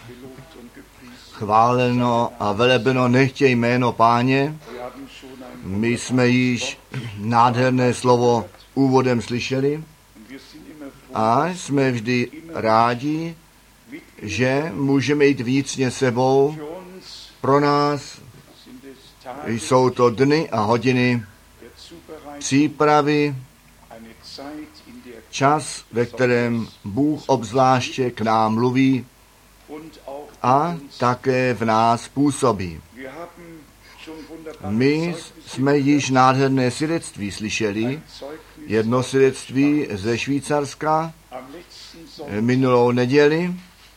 Chváleno a velebeno nechť je jméno Páně. My jsme již nádherné slovo úvodem slyšeli a jsme vždy rádi, že můžeme jít vnitřně sebou. Pro nás jsou to dny a hodiny přípravy, čas, ve kterém Bůh obzvláště k nám mluví a také v nás působí. My jsme již nádherné svědectví slyšeli, jedno svědectví ze Švýcarska. Minulou neděli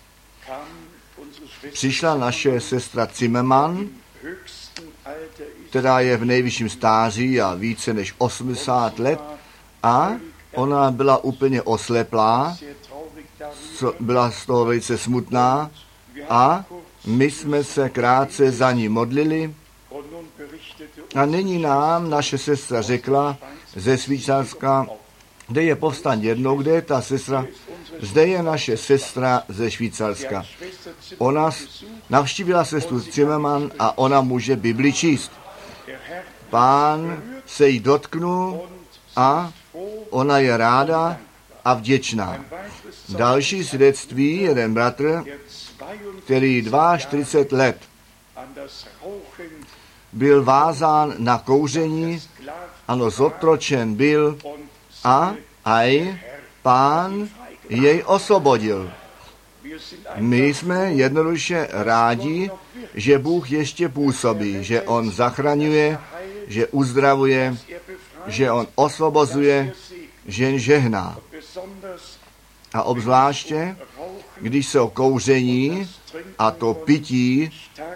přišla naše sestra Zimmermann, která je v nejvyšším stáří a více než 80 let, a ona byla úplně osleplá, byla z toho velice smutná a my jsme se krátce za ní modlili a nyní nám naše sestra řekla ze Švýcarska, kde je povstan jednou, kde je ta sestra, zde je naše sestra ze Švýcarska. Ona navštívila sestru Zimmermann a ona může Bibli číst. Pán se jí dotknul a ona je ráda a vděčná. Další svědectví, jeden bratr, který 42 let byl vázán na kouření, ano, zotročen byl a aj Pán jej osvobodil. My jsme jednoduše rádi, že Bůh ještě působí, že On zachraňuje, že uzdravuje, že On osvobozuje, že žehná. A obzvláště, když se o kouření a to pití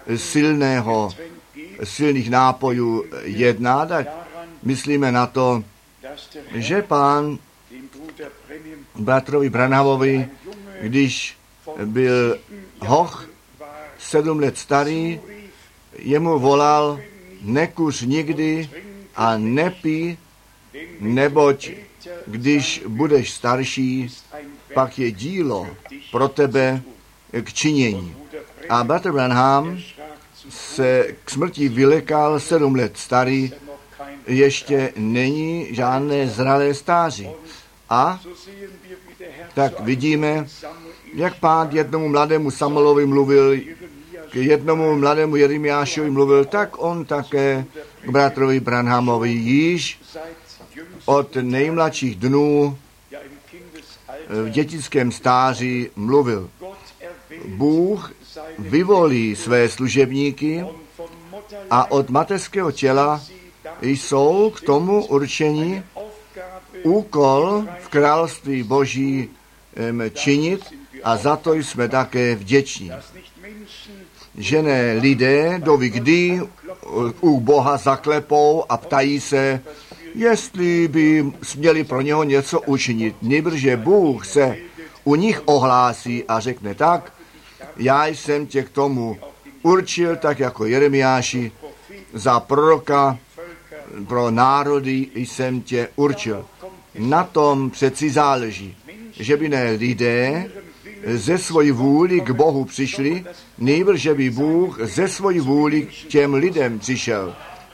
silných nápojů jedná, tak myslíme na to, že Pán bratrovi Branhamovi, když byl hoch 7 let starý, jemu volal: nekuř nikdy a nepij, neboť když budeš starší, pak je dílo pro tebe k činění. A bratr Branham se k smrti vylekal 7 let starý, ještě není žádné zralé stáří. A tak vidíme, jak Pán jednomu mladému Samuelovi mluvil, k jednomu mladému Jeremiášovi mluvil, tak on také k bratrovi Branhamovi již od nejmladších dnů v dětickém stáří mluvil. Bůh vyvolí své služebníky a od mateřského těla jsou k tomu určeni úkol v království Boží činit a za to jsme také vděční. Že ne lidé doví kdy u Boha zaklepou a ptají se, jestli by směli pro něho něco učinit. Nýbrže Bůh se u nich ohlásí a řekne tak: já jsem tě k tomu určil, tak jako Jeremiáši, za proroka pro národy jsem tě určil. Na tom přeci záleží, že by ne lidé ze svojí vůli k Bohu přišli, nýbrž že by Bůh ze svojí vůli k těm lidem přišel.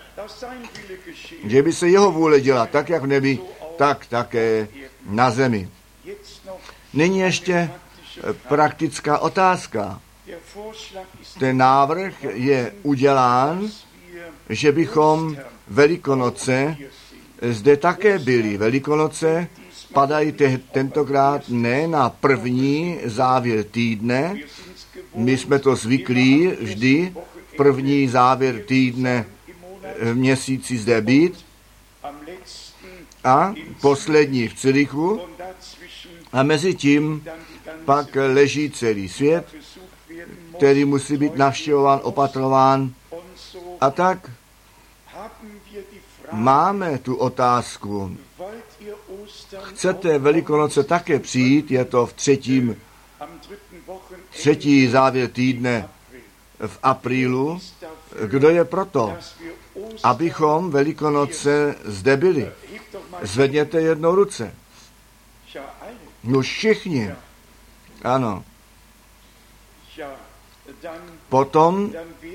Že by se jeho vůle dělala tak, jak v nebi, tak také na zemi. Nyní ještě praktická otázka. Ten návrh je udělán, že bychom Velikonoce zde také byli. Velikonoce padají tentokrát ne na první závěr týdne. My jsme to zvyklí vždy první závěr týdne v měsíci zde být a poslední v Cirichu a mezi tím pak leží celý svět, který musí být navštěvován, opatrován. A tak máme tu otázku. Chcete Velikonoce také přijít? Je to v třetí závěr týdne v aprílu. Kdo je proto, abychom Velikonoce zde byli? Zvedněte jednou ruce. No všichni. Ano. Potom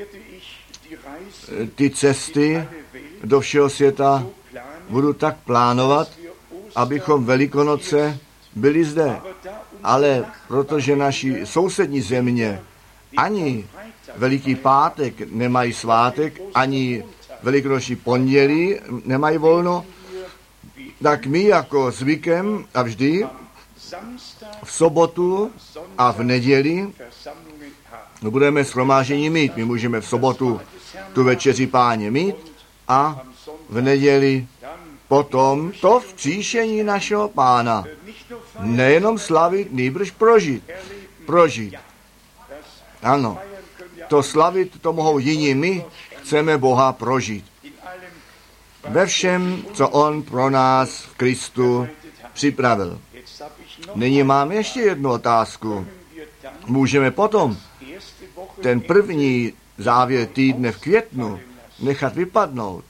ty cesty do všeho světa budu tak plánovat, abychom Velikonoce byli zde. Ale protože naši sousední země ani Veliký pátek nemají svátek, ani Velikonoční pondělí nemají volno, tak my jako zvykem a vždy v sobotu a v neděli budeme shromáždění mít. My můžeme v sobotu tu večeři Páně mít a v neděli potom to vzkříšení našeho Pána. Nejenom slavit, nýbrž prožít. Ano, to slavit to mohou jiní, my chceme Boha prožít. Ve všem, co On pro nás v Kristu připravil. Nyní mám ještě jednu otázku. Můžeme potom ten první závěr týdne v květnu nechat vypadnout?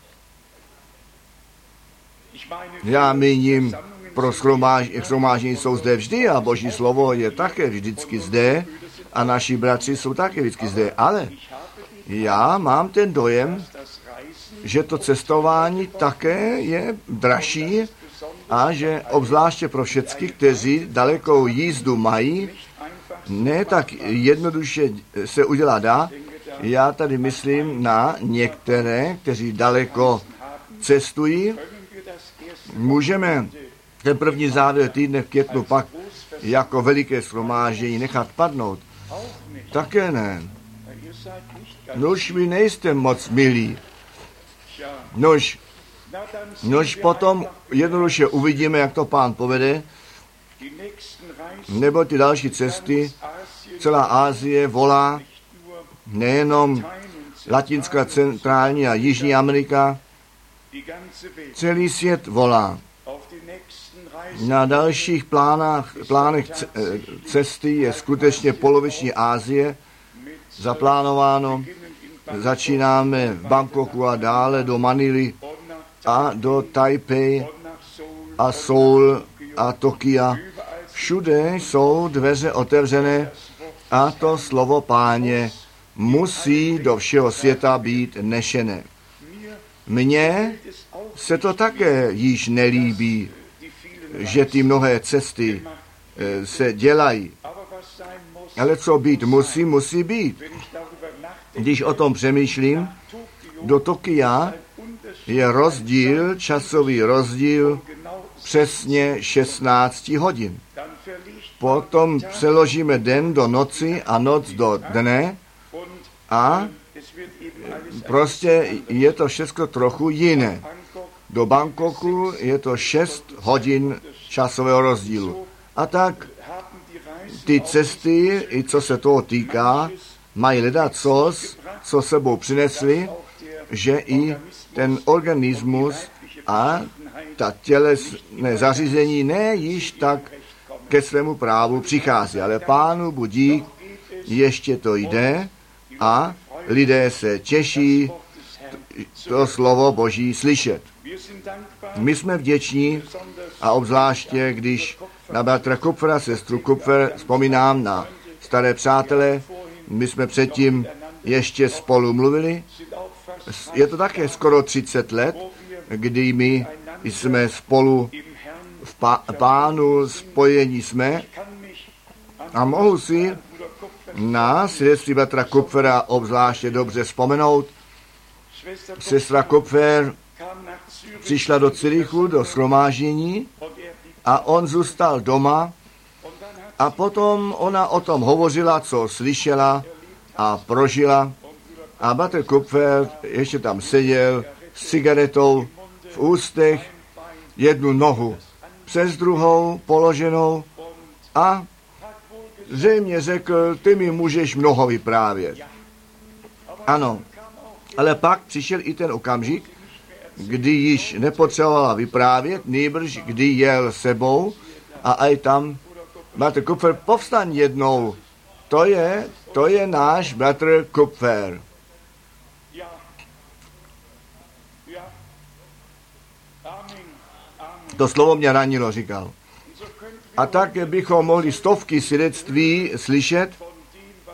Já míním, pro shromáždění jsou zde vždy a Boží slovo je také vždycky zde a naši bratři jsou také vždycky zde, ale já mám ten dojem, že to cestování také je dražší a že obzvláště pro všechny, kteří dalekou jízdu mají, ne tak jednoduše se udělá dá. Já tady myslím na některé, kteří daleko cestují. Můžeme ten první závěr týdne v květnu pak jako veliké shromáždění nechat padnout? Také ne. Nož vy nejste moc milí. Nož potom jednoduše uvidíme, jak to Pán povede, nebo ty další cesty. Celá Asie volá, nejenom Latinská, Centrální a Jižní Amerika, celý svět volá. Na dalších plánech cesty je skutečně poloviční Asie zaplánováno. Začínáme v Bangkoku a dále do Manily a do Taipei a Seoul a Tokia. Všude jsou dveře otevřené a to slovo Páně musí do všeho světa být nešené. Mně se to také již nelíbí, že ty mnohé cesty se dělají. Ale co být musí, musí být. Když o tom přemýšlím, do Tokia je časový rozdíl přesně 16 hodin. Potom přeložíme den do noci a noc do dne a prostě je to všechno trochu jiné. Do Bangkoku je to 6 hodin časového rozdílu. A tak ty cesty, i co se toho týká, mají hledat co sebou přinesli, že i ten organismus a ta tělesné zařízení ne již tak ke svému právu přichází. Ale Pánu budík, ještě to jde a lidé se těší to slovo Boží slyšet. My jsme vděční a obzvláště, když na bratra Kupfera, sestru Kupfer, vzpomínám na staré přátelé, my jsme předtím ještě spolu mluvili. Je to také skoro 30 let, kdy my jsme spolu v Pánu spojení jsme a mohu si na svědectví bratra Kupfera obzvláště dobře vzpomenout. Sestra Kupfer přišla do Zürichu, do shromáždění a on zůstal doma a potom ona o tom hovořila, co slyšela a prožila a bratr Kupfer ještě tam seděl s cigaretou v ústech, jednu nohu přes druhou položenou a zřejmě řekl, ty mi můžeš mnoho vyprávět. Ano, ale pak přišel i ten okamžik, kdy již nepotřebovala vyprávět, nýbrž kdy jel sebou a aj tam bratr Kupfer, povstaň jednou, to je náš bratr Kupfer. To slovo mě ranilo, říkal. A tak bychom mohli stovky svědectví slyšet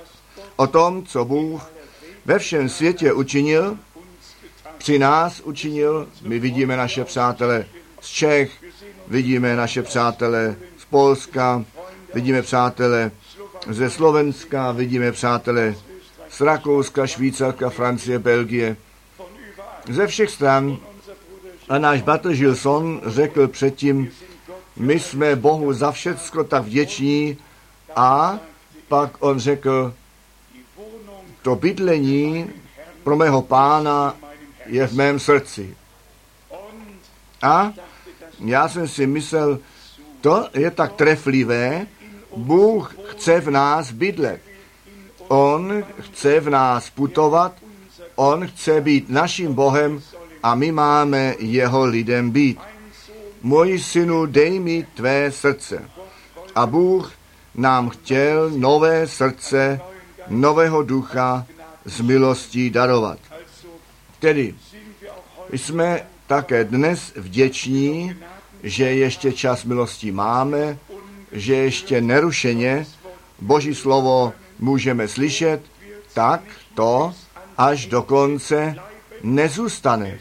o tom, co Bůh ve všem světě učinil, při nás učinil. My vidíme naše přátele z Čech, vidíme naše přátele z Polska, vidíme přátele ze Slovenska, vidíme přátele z Rakouska, Švýcarska, Francie, Belgie, ze všech stran. A náš bratr Gilson řekl předtím, my jsme Bohu za všecko tak vděční, a pak on řekl, to bydlení pro mého Pána je v mém srdci. A já jsem si myslel, to je tak treflivé, Bůh chce v nás bydlet. On chce v nás putovat, on chce být naším Bohem a my máme jeho lidem být. Můj synu, dej mi tvé srdce. A Bůh nám chtěl nové srdce, nového ducha z milostí darovat. Tedy jsme také dnes vděční, že ještě čas milostí máme, že ještě nerušeně Boží slovo můžeme slyšet, tak to až do konce nezůstane.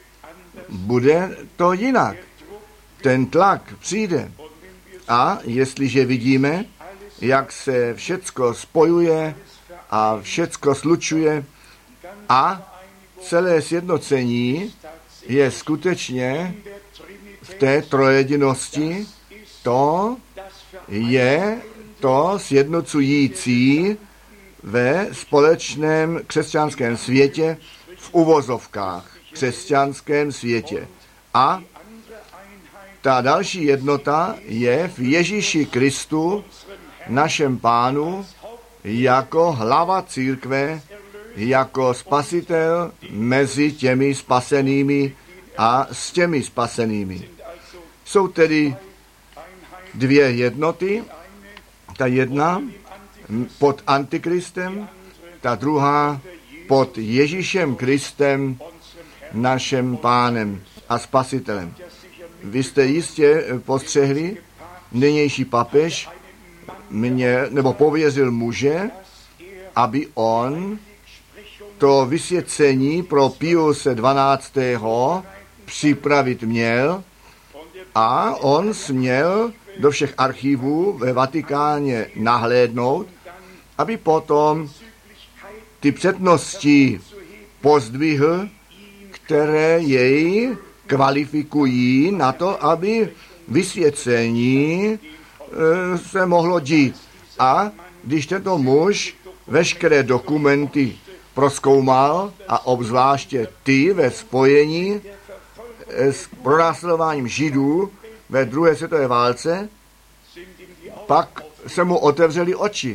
Bude to jinak. Ten tlak přijde. A jestliže vidíme, jak se všecko spojuje a všecko slučuje a celé sjednocení je skutečně v té trojedinosti, to je to sjednocující ve společném křesťanském světě, v uvozovkách křesťanském světě. A ta další jednota je v Ježíši Kristu, našem Pánu, jako hlava církve, jako spasitel mezi těmi spasenými a s těmi spasenými. Jsou tedy dvě jednoty, ta jedna pod Antikristem, ta druhá pod Ježíšem Kristem, našem Pánem a Spasitelem. Vy jste jistě postřehli, nynější papež pověřil muže, aby on to vysvěcení pro Piuse 12. připravit měl a on směl do všech archivů ve Vatikáně nahlédnout, aby potom ty přednosti pozdvihl, které jej kvalifikují na to, aby vysvěcení se mohlo dít. A když tento muž veškeré dokumenty prozkoumal a obzvláště ty ve spojení s pronásledováním Židů ve druhé světové válce, pak se mu otevřely oči.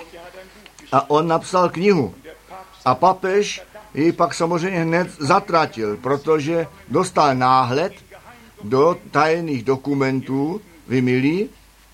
A on napsal knihu. A papež ji pak samozřejmě hned zatratil, protože dostal náhled do tajných dokumentů. Vy milí,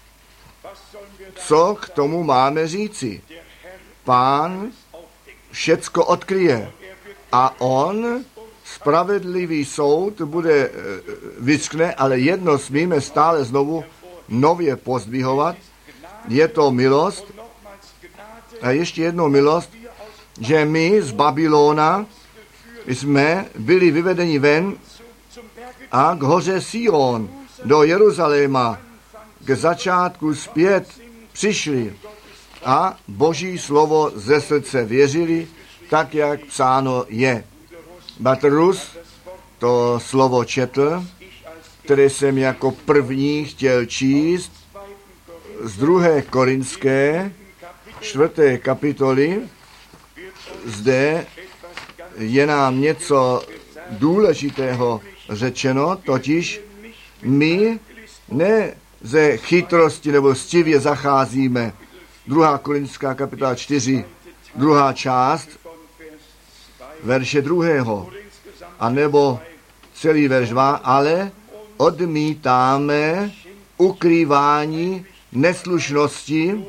co k tomu máme říci? Pán všecko odkryje a on spravedlivý soud bude vyskne, ale jedno smíme stále znovu nově pozdvihovat. Je to milost a ještě jednou milost, že my z Babylona jsme byli vyvedeni ven a k hoře Sion do Jeruzaléma k začátku zpět přišli a Boží slovo ze srdce věřili, tak jak psáno je. Bratr Rus to slovo četl, které jsem jako první chtěl číst z 2. Korinské 4. kapitoly. Zde je nám něco důležitého řečeno, totiž my ne ze chytrosti nebo stivě zacházíme. 2. Korintská kapitola 4, druhá část, verše 2. A nebo celý verš 2, ale odmítáme ukrývání neslušnosti,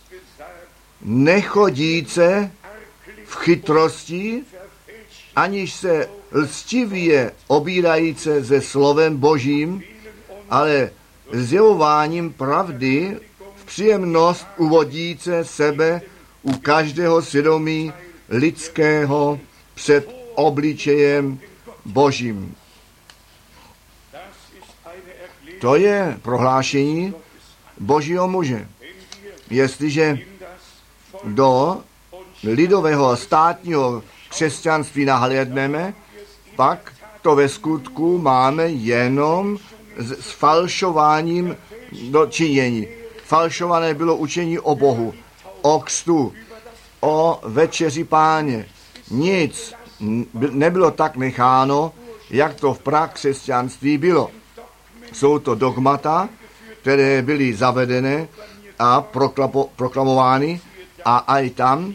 nechodíce v chytrosti, aniž se lstivě obírajíce se slovem Božím, ale zjevováním pravdy v příjemnost uvodíce sebe u každého svědomí lidského před obličejem Božím. To je prohlášení Božího muže. Jestliže do lidového státního křesťanství nahlédneme, pak to ve skutku máme jenom s falšováním dočinění. Falšované bylo učení o Bohu, o křtu, o večeři Páně. Nic nebylo tak necháno, jak to v prakřesťanství bylo. Jsou to dogmata, které byly zavedené a proklamovány a aj tam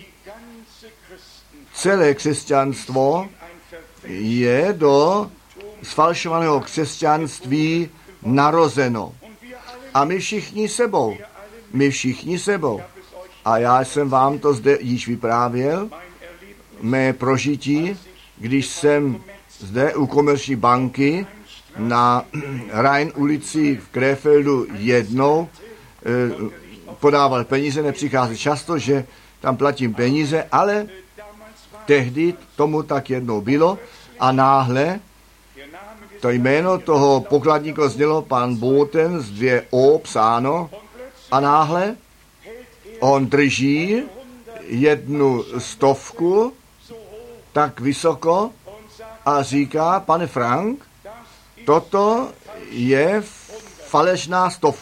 celé křesťanstvo je do sfalšovaného křesťanství narozeno. A my všichni sebou. A já jsem vám to zde již vyprávěl, mé prožití, když jsem zde u Komerční banky na Rhein ulici v Krefeldu jednou podával peníze, nepřichází často, že tam platím peníze, ale tehdy tomu tak jednou bylo a náhle to jméno toho pokladníka znělo pan Boten z 2O psáno a náhle on drží 100 tak vysoko a říká, pane Frank, toto je falešná 100.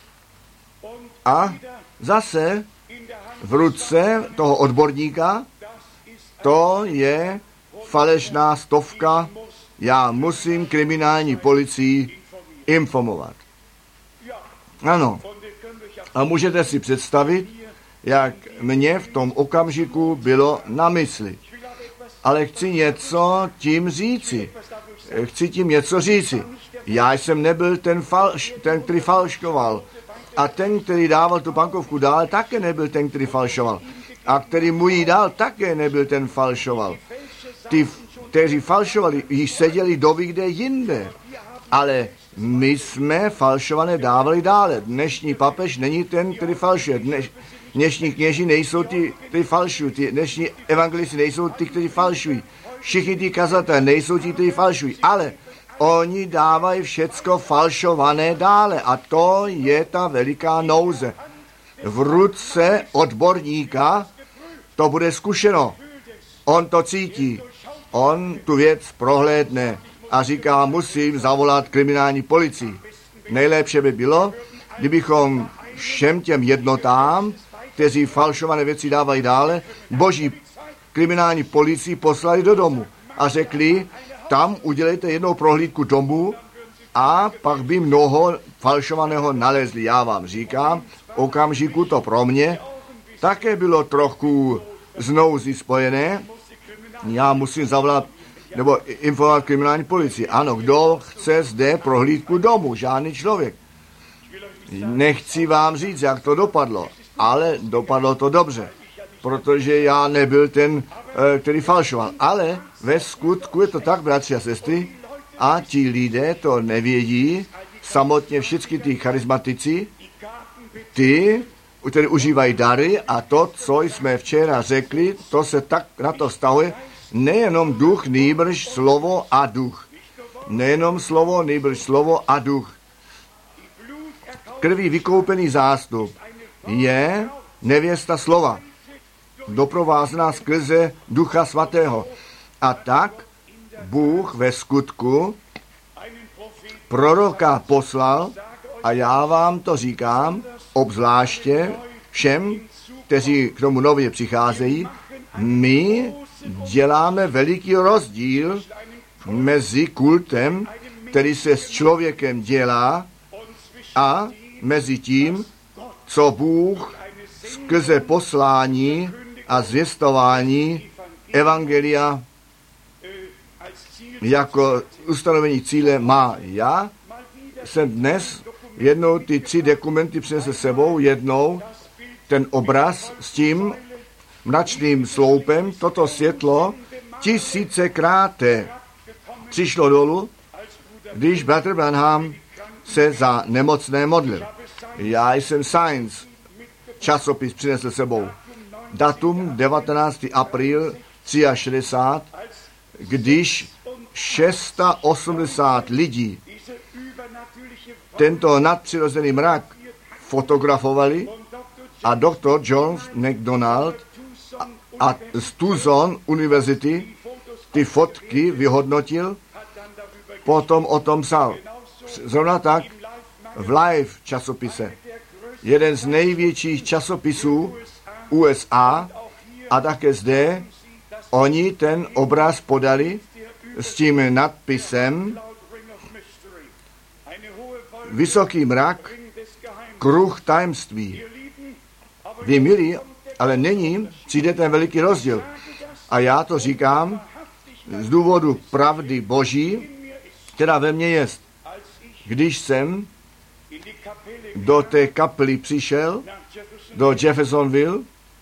A zase v ruce toho odborníka, to je falešná 100, já musím kriminální policii informovat. Ano. A můžete si představit, jak mě v tom okamžiku bylo na mysli. Ale chci něco tím říci. Já jsem nebyl ten, který falškoval. A ten, který dával tu bankovku dál, také nebyl ten, který falšoval. A který mu ji dal, také nebyl ten falšoval. Ty, kteří falšovali, již seděli doby kde jinde. Ale my jsme falšované dávali dále. Dnešní papež není ten, který falšuje. Dnešní kněži nejsou ty, kteří falšují. Dnešní evangelisti nejsou ty, kteří falšují. Všichni ty kazatelé nejsou ti, kteří falšují. Ale oni dávají všecko falšované dále. A to je ta veliká nouze. V ruce odborníka to bude zkušeno. On to cítí. On tu věc prohlédne a říká, musím zavolat kriminální policii. Nejlepší by bylo, kdybychom všem těm jednotám, kteří falšované věci dávají dále, boží kriminální policii poslali do domu a řekli, tam udělejte jednou prohlídku domu a pak by mnoho falšovaného nalezli. Já vám říkám, okamžiku to pro mě také bylo trochu z nouzy spojené. Já musím zavolat nebo informovat kriminální policii. Ano, kdo chce zde prohlídku domu? Žádný člověk. Nechci vám říct, jak to dopadlo, ale dopadlo to dobře, protože já nebyl ten, který falšoval. Ale ve skutku je to tak, bratři a sestry, a ti lidé to nevědí, samotně všichni ty charismatici, ty, kteří užívají dary a to, co jsme včera řekli, to se tak na to vztahuje, nejenom duch, nýbrž slovo a duch. Nejenom slovo, nýbrž slovo a duch. Krví vykoupený zástup je nevěsta slova, doprovázená skrze Ducha Svatého. A tak Bůh ve skutku proroka poslal, a já vám to říkám, obzvláště všem, kteří k tomu nově přicházejí, my děláme veliký rozdíl mezi kultem, který se s člověkem dělá, a mezi tím, co Bůh skrze poslání a zvěstování evangelia jako ustanovení cíle má. Já jsem dnes jednou ty 3 dokumenty přinesl sebou, jednou ten obraz s tím mračným sloupem, toto světlo 1000krát přišlo dolů, když bratr Branham se za nemocné modlil. Já jsem Science časopis přinesl sebou. datum 19. apríl 63, když 680 lidí tento nadpřirozený mrak fotografovali a doktor John McDonald a z Tucson univerzity ty fotky vyhodnotil, potom o tom psal. Zrovna tak v Life časopise, jeden z největších časopisů USA, a také zde oni ten obraz podali s tím nadpisem Vysoký mrak, kruh tajemství. Vy milí, ale nyní přijde ten veliký rozdíl. A já to říkám z důvodu pravdy Boží, která ve mně je. Když jsem do té kapely přišel, do Jeffersonville,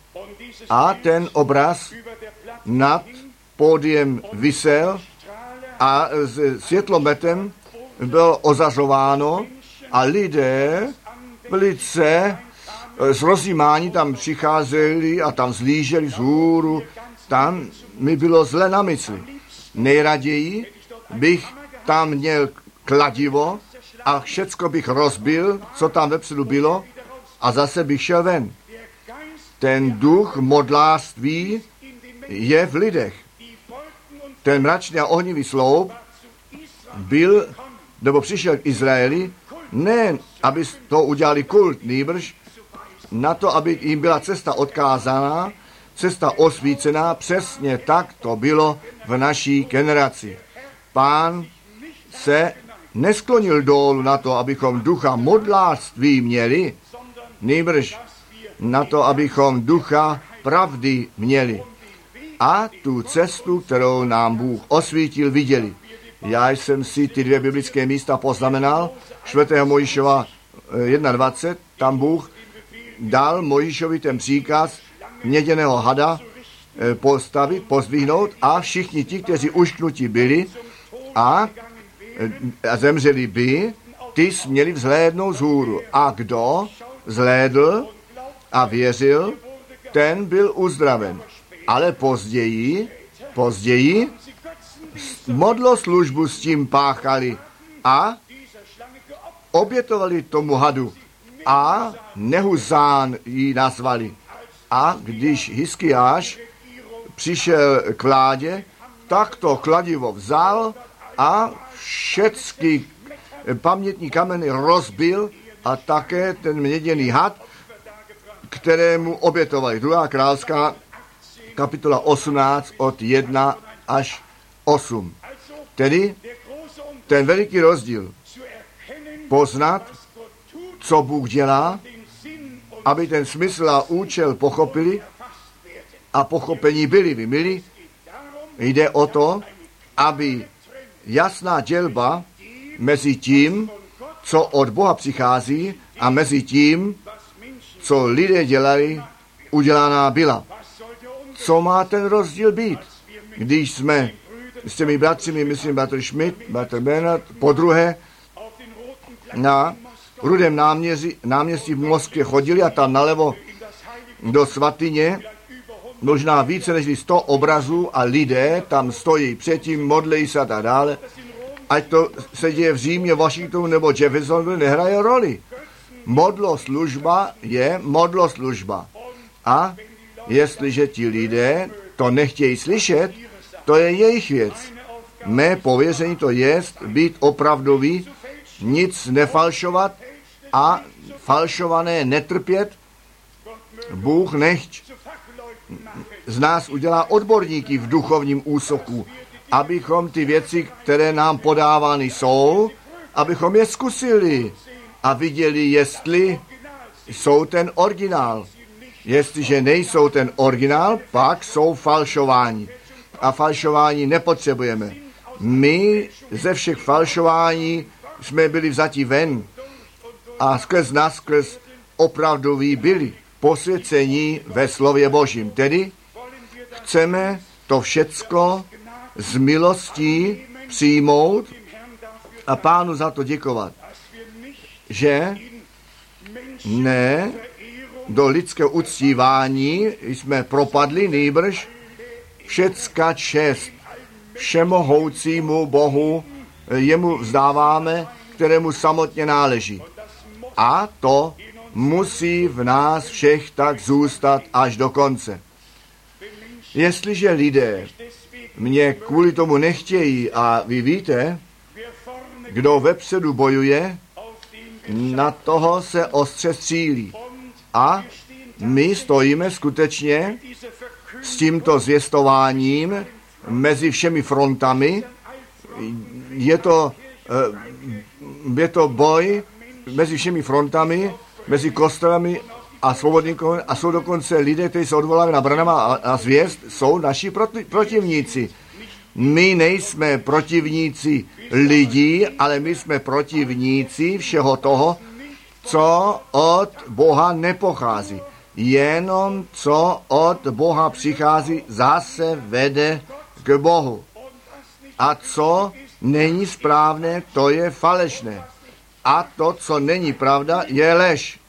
a ten obraz nad pódiem visel a s světlometem bylo ozařováno a lidé velice z rozjímání tam přicházeli a tam zlíželi vzhůru. Tam mi bylo zle na mysli. Nejraději bych tam měl kladivo a všecko bych rozbil, co tam vepředu bylo, a zase bych šel ven. Ten duch modlářství je v lidech. Ten mračný a ohnivý sloup byl, nebo přišel k Izraeli, ne, aby to udělali kult, nýbrž na to, aby jim byla cesta odkázaná, cesta osvícená, přesně tak to bylo v naší generaci. Pán se nesklonil dolů na to, abychom ducha modlářství měli, nýbrž na to, abychom ducha pravdy měli. A tu cestu, kterou nám Bůh osvítil, viděli. Já jsem si ty dvě biblické místa poznamenal, 4. Mojžíšova 21, tam Bůh dal Mojžíšovi ten příkaz měděného hada postavit, pozdvihnout, a všichni ti, kteří ušknutí byli a zemřeli by, ty směli vzhlédnout vzhůru. A kdo zhlédl a věřil, ten byl uzdraven. Ale později modloslužbu s tím páchali a obětovali tomu hadu a Nehuzán ji nazvali. A když Hiskiáš přišel k vládě, tak to kladivo vzal a všechny pamětní kameny rozbil a také ten měděný had, kterému obětovali. 2. královská kapitola 18 od 1 až 8. Tedy ten veliký rozdíl. Poznat, co Bůh dělá, aby ten smysl a účel pochopili a pochopení byli vymili. Jde o to, aby jasná dělba mezi tím, co od Boha přichází, a mezi tím, co lidé dělali, udělaná byla. Co má ten rozdíl být? Když jsme s těmi bratři, myslím, bratr Schmidt, bratr Bernard, podruhé na Rudém náměstí v Moskvě chodili a tam nalevo do svatyně možná více než 100 obrazů a lidé tam stojí předtím, modlejí se a tak dále. Ať to se děje v Římě, Washingtonu nebo Jeffersonville, nehraje roli. Modloslužba je modloslužba. A jestliže ti lidé to nechtějí slyšet, to je jejich věc. Mé pověření to je být opravdový, nic nefalšovat a falšované netrpět. Bůh nechť z nás udělá odborníky v duchovním úsoku, abychom ty věci, které nám podávány jsou, abychom je zkusili a viděli, jestli jsou ten originál. Jestliže nejsou ten originál, pak jsou falšování. A falšování nepotřebujeme. My ze všech falšování jsme byli vzati ven a skrz nás, skrz opravdoví byli posvěcení ve slově Božím. Tedy chceme to všecko z milostí přijmout a Pánu za to děkovat, že ne do lidského uctívání jsme propadli, nýbrž všecka čest všemohoucímu Bohu jemu vzdáváme, kterému samotně náleží. A to musí v nás všech tak zůstat až do konce. Jestliže lidé mě kvůli tomu nechtějí a vy víte, kdo vepředu bojuje, na toho se ostře střílí. A my stojíme skutečně s tímto zvěstováním mezi všemi frontami. Je to boj mezi všemi frontami, mezi kostelami a svobodníkům a jsou dokonce lidé, kteří se odvolávají na Branhama a zvěst, jsou naši protivníci. My nejsme protivníci lidí, ale my jsme protivníci všeho toho, co od Boha nepochází. Jenom co od Boha přichází, zase vede k Bohu. A co není správné, to je falešné. A to, co není pravda, je lež.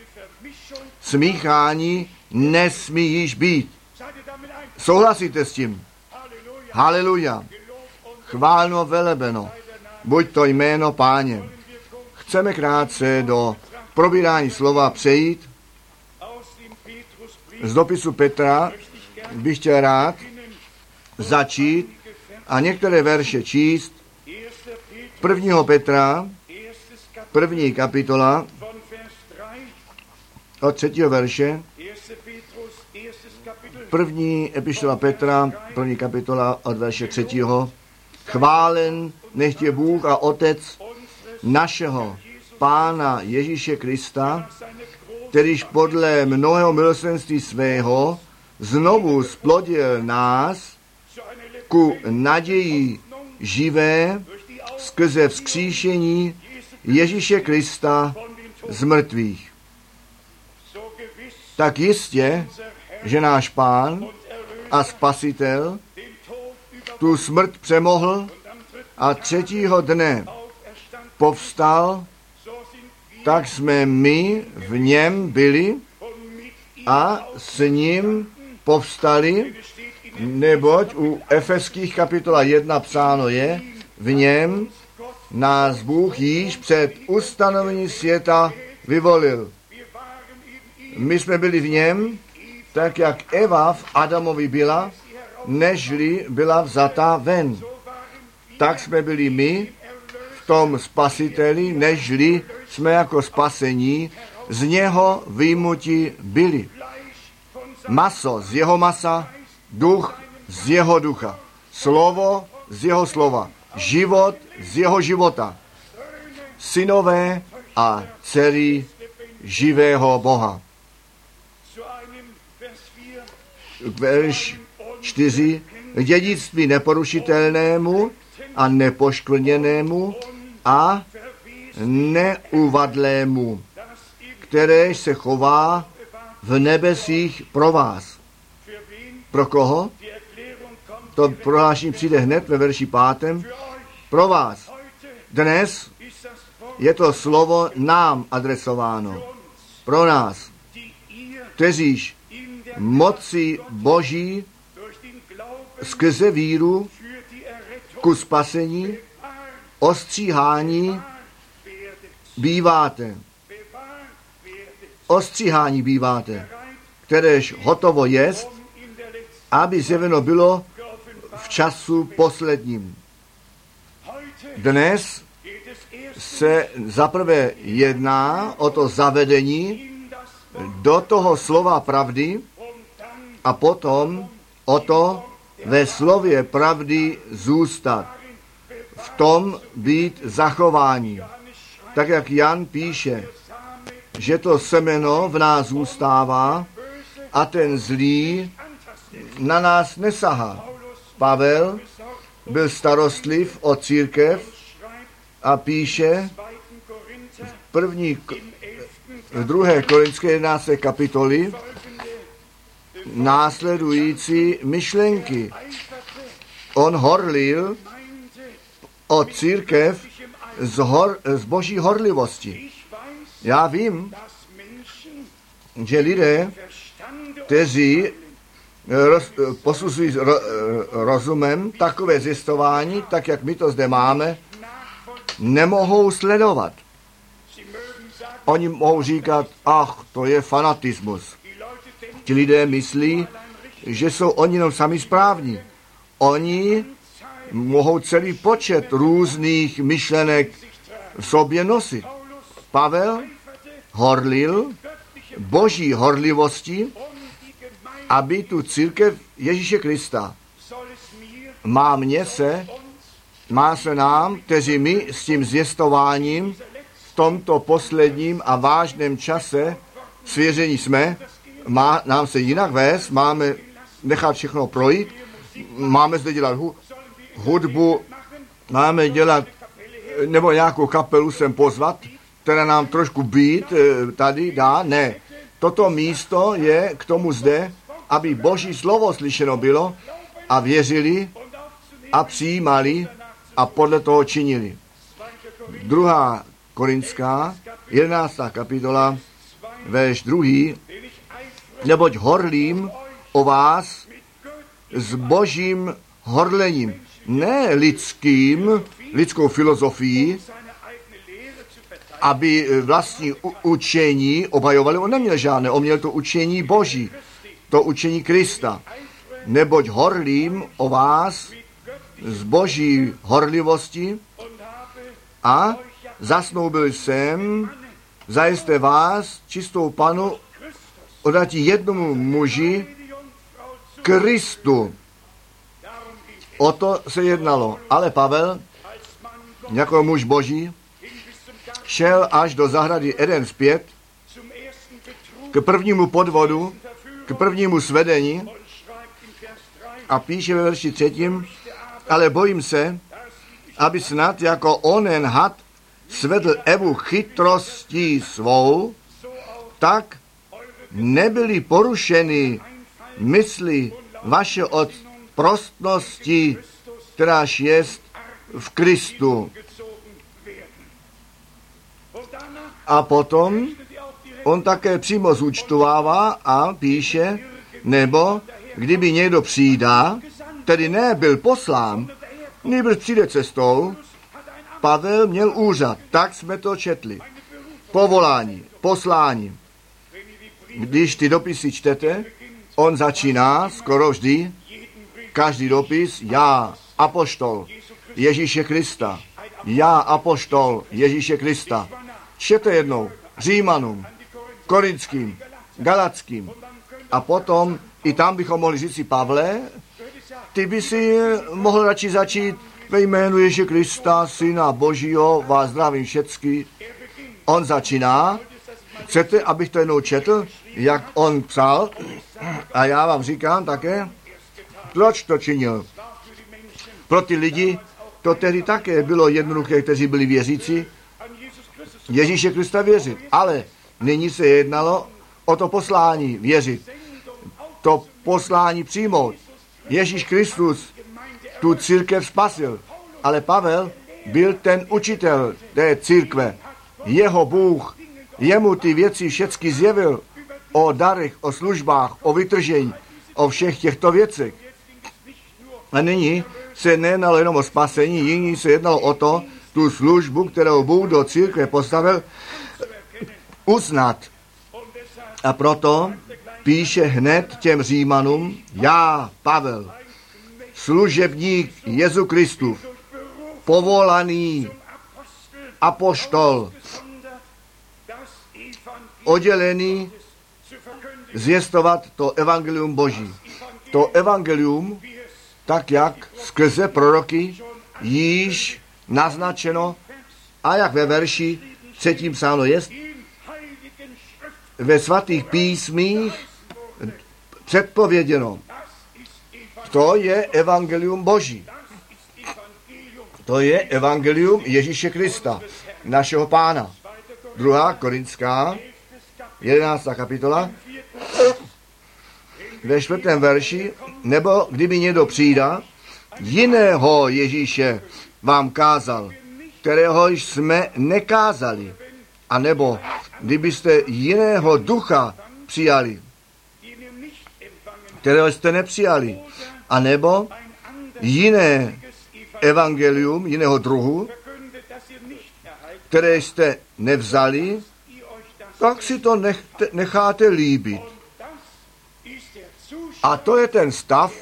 Smíchání nesmí již být. Souhlasíte s tím? Haleluja. Chválno, velebeno. Buď to jméno Páně. Chceme krátce do probírání slova přejít. Z dopisu Petra bych chtěl rád začít a některé verše číst. 1. Petra, 1. kapitola, od 3. verše. 1. epištola Petra, 1. kapitola, od verše 3. Chválen nech je Bůh a Otec našeho Pána Ježíše Krista, kterýž podle mnohého milosrdenství svého znovu splodil nás ku naději živé skrze vzkříšení Ježíše Krista z mrtvých. Tak jistě, že náš Pán a Spasitel tu smrt přemohl a 3. dne povstal, tak jsme my v něm byli a s ním povstali, neboť u Efeských kapitola 1 psáno je, v něm nás Bůh již před ustanovením světa vyvolil. My jsme byli v něm, tak jak Eva v Adamovi byla, nežli byla vzata ven. Tak jsme byli my v tom Spasiteli, nežli jsme jako spasení z něho vyjmuti byli. Maso z jeho masa, duch z jeho ducha, slovo z jeho slova, život z jeho života, synové a dcery živého Boha. Verš 4. K dědictví neporušitelnému a nepoškvrněnému a neuvadlému, které se chová v nebesích pro vás. Pro koho? To prohlášení přijde hned ve verši 5. Pro vás. Dnes je to slovo nám adresováno. Pro nás, kteříž moci Boží skrze víru ku spasení, ostříhání býváte. Ostříhání býváte, kteréž hotovo jest, aby zjeveno bylo v času posledním. Dnes se zaprvé jedná o to zavedení do toho slova pravdy a potom o to ve slově pravdy zůstat. V tom být zachování. Tak jak Jan píše, že to semeno v nás zůstává a ten zlý na nás nesahá. Pavel byl starostliv o církev a píše v 2. Korinské 11. kapitoly následující myšlenky. On horlil o církev z boží horlivosti. Já vím, že lidé, kteří posuzují rozumem takové zjistování, tak jak my to zde máme, nemohou sledovat. Oni mohou říkat, ach, to je fanatismus. Ti lidé myslí, že jsou oni jenom sami správní. Oni mohou celý počet různých myšlenek v sobě nosit. Pavel horlil boží horlivosti, aby tu církev Ježíše Krista má se nám, kteří my s tím zvěstováním v tomto posledním a vážném čase svěření jsme, nám se jinak vést, máme nechat všechno projít, máme zde dělat hudbu, máme dělat, nebo nějakou kapelu sem pozvat, která nám trošku být tady dá, ne. Toto místo je k tomu zde, aby Boží slovo slyšeno bylo a věřili a přijímali a podle toho činili. 2. Korinská, 11. kapitola, verš 2. Neboť horlím o vás s božím horlením, ne lidskou filozofií, aby vlastní učení obhajovali. On neměl žádné, on měl to učení Boží, to učení Krista. Neboť horlím o vás z boží horlivosti a zasnoubil jsem zajisté vás, čistou panu, oddatí jednomu muži, Kristu. O to se jednalo. Ale Pavel, jako muž boží, šel až do zahrady Eden zpět, k prvnímu podvodu, k prvnímu svedení a píše ve verši 3. Ale bojím se, aby snad jako onen had svedl Evu chytrostí svou, tak nebyly porušeny mysli vaše od prostnosti, kteráž jest v Kristu. A potom on také přímo zúčtovává a píše, nebo kdyby někdo přijdá, tedy nebyl poslán, nýbrž přijde cestou, Pavel měl úřad, tak jsme to četli. Povolání, poslání. Když ty dopisy čtete, on začíná skoro vždy, každý dopis, já, apoštol Ježíše Krista. Já, apoštol Ježíše Krista. Čtěte jednou Římanům, Korinským, Galackým. A potom i tam bychom mohli říct si, Pavle, ty by si mohl radši začít ve jménu Ježíše Krista, Syna Božího, vás zdravím všecky. On začíná. Chcete, abych to jednou četl, jak on psal? A já vám říkám také, proč to činil. Pro ty lidi to tehdy také bylo jednoduché, kteří byli věřící, Ježíše Krista věřit. Ale nyní se jednalo o to poslání věřit. To poslání přijmout. Ježíš Kristus tu církev spasil. Ale Pavel byl ten učitel té církve. Jeho Bůh, jemu ty věci všechny zjevil o darech, o službách, o vytržení, o všech těchto věcech. A nyní se nejednalo jenom o spasení, nyní se jednalo o to, tu službu, kterou Bůh do církve postavil, uznat. A proto píše hned těm Římanům, já, Pavel, služebník Jezu Kristu, povolaný apoštol, oddělený zvěstovat to evangelium Boží. To evangelium, tak jak skrze proroky již naznačeno a jak ve verši 3. psáno jest, ve svatých písmích předpověděno. To je evangelium Boží. To je evangelium Ježíše Krista, našeho Pána. 2. Korinská, 11. kapitola, ve 4. verši, nebo kdyby někdo přijde, jiného Ježíše vám kázal, kterého jsme nekázali, a nebo kdybyste jiného ducha přijali, kterého jste nepřijali, anebo jiné evangelium, jiného druhu, které jste nevzali, tak si to necháte líbit. A to je ten stav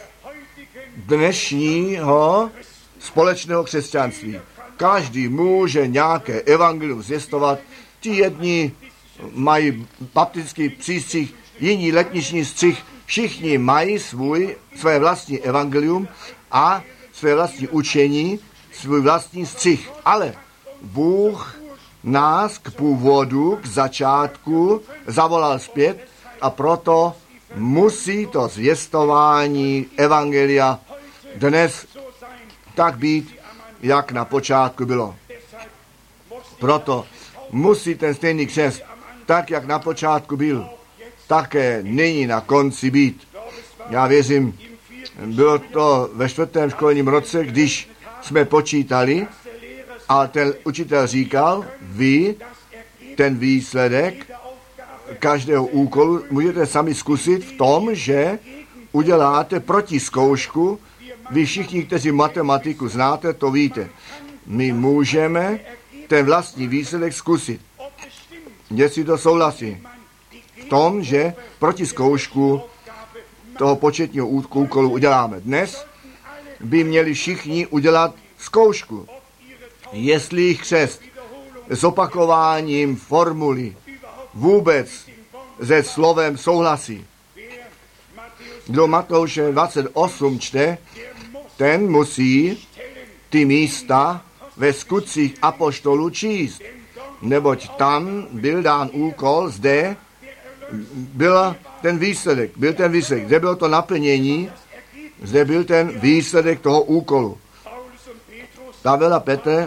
dnešního společného křesťanství. Každý může nějaké evangelium zvěstovat. Ti jedni mají baptistický přístřih, jiní letniční střih. Všichni mají své vlastní evangelium a své vlastní učení, svůj vlastní střih. Ale Bůh nás k původu, k začátku zavolal zpět a proto musí to zvěstování evangelia dnes tak být, jak na počátku bylo. Proto musí ten stejný křest, tak jak na počátku byl, také nyní na konci být. Já věřím, bylo to ve 4. školním roce, když jsme počítali, a ten učitel říkal, vy ten výsledek každého úkolu můžete sami zkusit v tom, že uděláte protiskoušku. Vy všichni, kteří matematiku znáte, to víte. My můžeme ten vlastní výsledek zkusit. Jestli to souhlasí. V tom, že protiskoušku toho početního úkolu uděláme. Dnes by měli všichni udělat zkoušku. Jestli jich křest s opakováním formuly vůbec se slovem souhlasí. Kdo Matouše 28 čte, ten musí ty místa ve skutcích apoštolů číst. Neboť tam byl dán úkol, zde byl ten výsledek, zde bylo to naplnění, zde byl ten výsledek toho úkolu. Pavel a Petr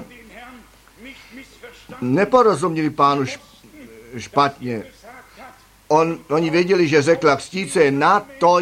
neporozuměli Pánu špatně. Oni věděli, že řekla křtíce na to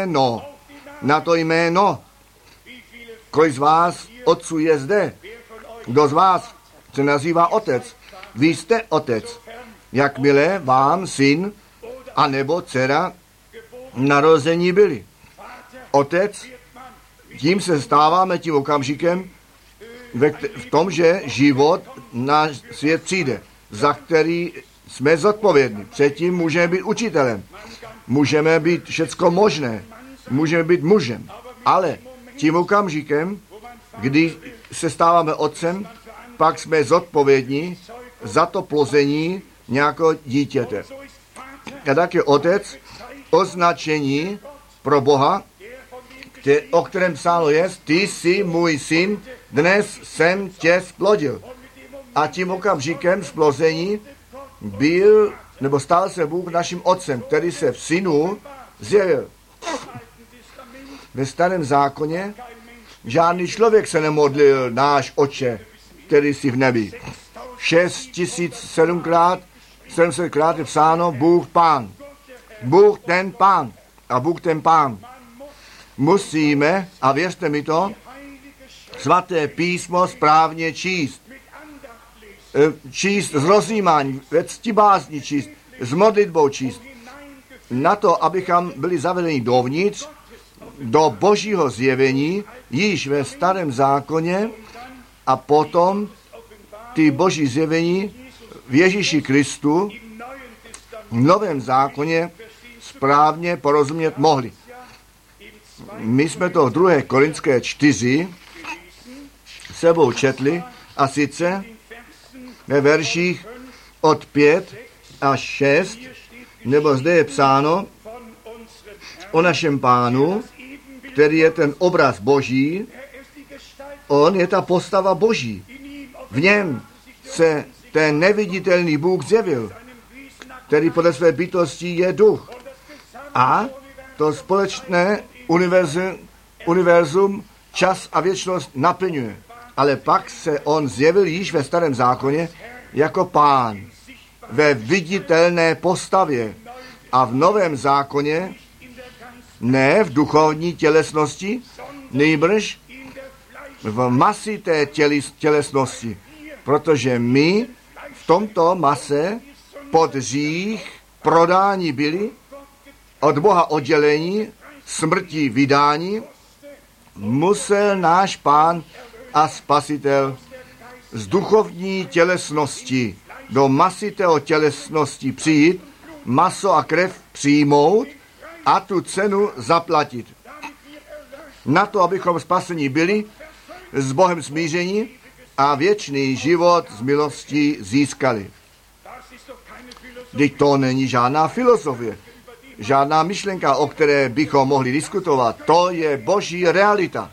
jméno. Kolik z vás otců je zde? Kdo z vás se nazývá otec? Vy jste otec. Jakmile vám syn a nebo dcera narození byli. Otec, tím se stáváme tím okamžikem, v tom, že život na svět přijde, za který jsme zodpovědní. Předtím můžeme být učitelem, můžeme být všecko možné, můžeme být mužem, ale tím okamžikem, kdy se stáváme otcem, pak jsme zodpovědní za to plození nějakého dítěte. A tak je otec označení pro Boha, o kterém psáno je, ty jsi můj syn, dnes jsem tě splodil. A tím okamžikem splození byl, nebo stal se Bůh naším otcem, který se v synu zjevil. Ve Starém zákoně žádný člověk se nemodlil, náš Otče, který jsi v nebi. 700krát je psáno Bůh Pán. Bůh ten Pán. A Bůh ten Pán. Musíme, a věřte mi to, svaté písmo správně číst. Číst s rozjímáním, ve ctibázni číst, s modlitbou číst. Na to, abychom byli zavedeni dovnitř, do Božího zjevení, již ve Starém zákoně a potom ty Boží zjevení v Ježíši Kristu v Novém zákoně správně porozumět mohli. My jsme to v 2. Korinské 4 sebou četli, a sice ve verších od 5 až 6, nebo zde je psáno o našem Pánu, který je ten obraz Boží, on je ta postava Boží. V něm se ten neviditelný Bůh zjevil, který podle své bytosti je duch. A to společné univerzum čas a věčnost naplňuje. Ale pak se on zjevil již ve Starém zákoně jako Pán ve viditelné postavě a v Novém zákoně ne v duchovní tělesnosti, nýbrž v masi té tělesnosti, protože my v tomto mase pod hřích prodáni byli od Boha oddělení, smrti vydání, musel náš Pán a Spasitel z duchovní tělesnosti do masitého tělesnosti přijít, maso a krev přijmout a tu cenu zaplatit. Na to, abychom spaseni byli, s Bohem smíření a věčný život z milostí získali. Vždyť to není žádná filozofie, žádná myšlenka, o které bychom mohli diskutovat. To je boží realita.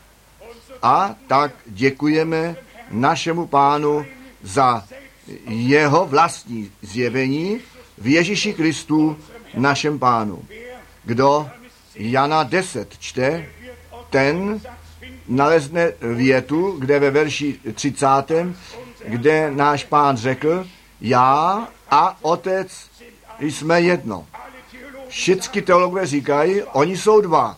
A tak děkujeme našemu Pánu za jeho vlastní zjevení v Ježíši Kristu, našem Pánu. Kdo Jana 10 čte, ten nalezne větu, kde ve verši 30, kde náš Pán řekl, já a Otec jsme jedno. Všichni teologové říkají, oni jsou dva.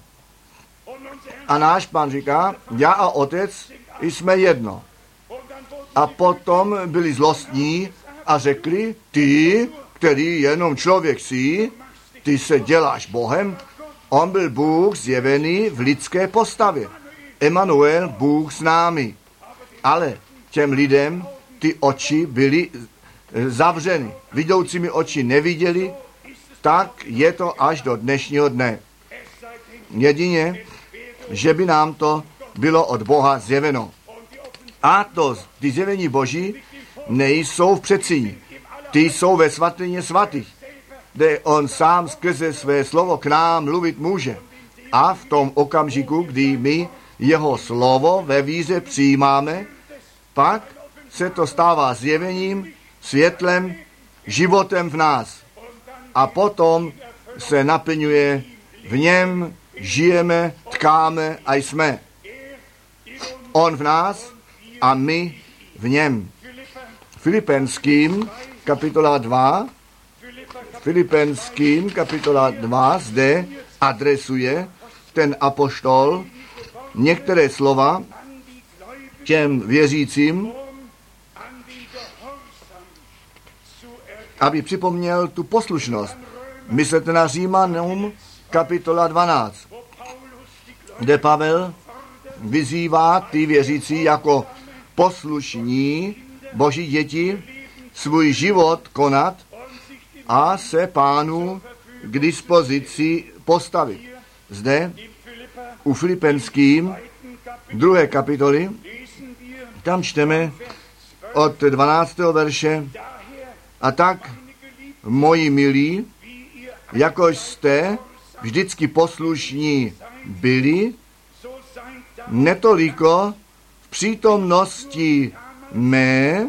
A náš Pán říká, já a Otec jsme jedno. A potom byli zlostní a řekli, ty, který jenom člověk jsi, ty se děláš Bohem. On byl Bůh zjevený v lidské postavě. Emanuel, Bůh s námi. Ale těm lidem ty oči byly zavřeny. Vidoucími oči neviděli, tak je to až do dnešního dne. Jedině, že by nám to bylo od Boha zjeveno. A ty zjevení Boží nejsou v předsíni. Ty jsou ve svatyni svatých, kde on sám skrze své slovo k nám mluvit může. A v tom okamžiku, kdy my jeho slovo ve víře přijímáme, pak se to stává zjevením, světlem, životem v nás. A potom se naplňuje v něm, žijeme, tkáme a jsme. On v nás a my v něm. Filipenským kapitola 2 zde adresuje ten apoštol některé slova těm věřícím, aby připomněl tu poslušnost. Myslete na Římanům kapitola 12, kde Pavel vyzývá ty věřící jako poslušní Boží děti svůj život konat a se Pánu k dispozici postavit. Zde u Filipenským 2. kapitoly, tam čteme od 12. verše, a tak, moji milí, jakož jste vždycky poslušní byli, netoliko v přítomnosti mé,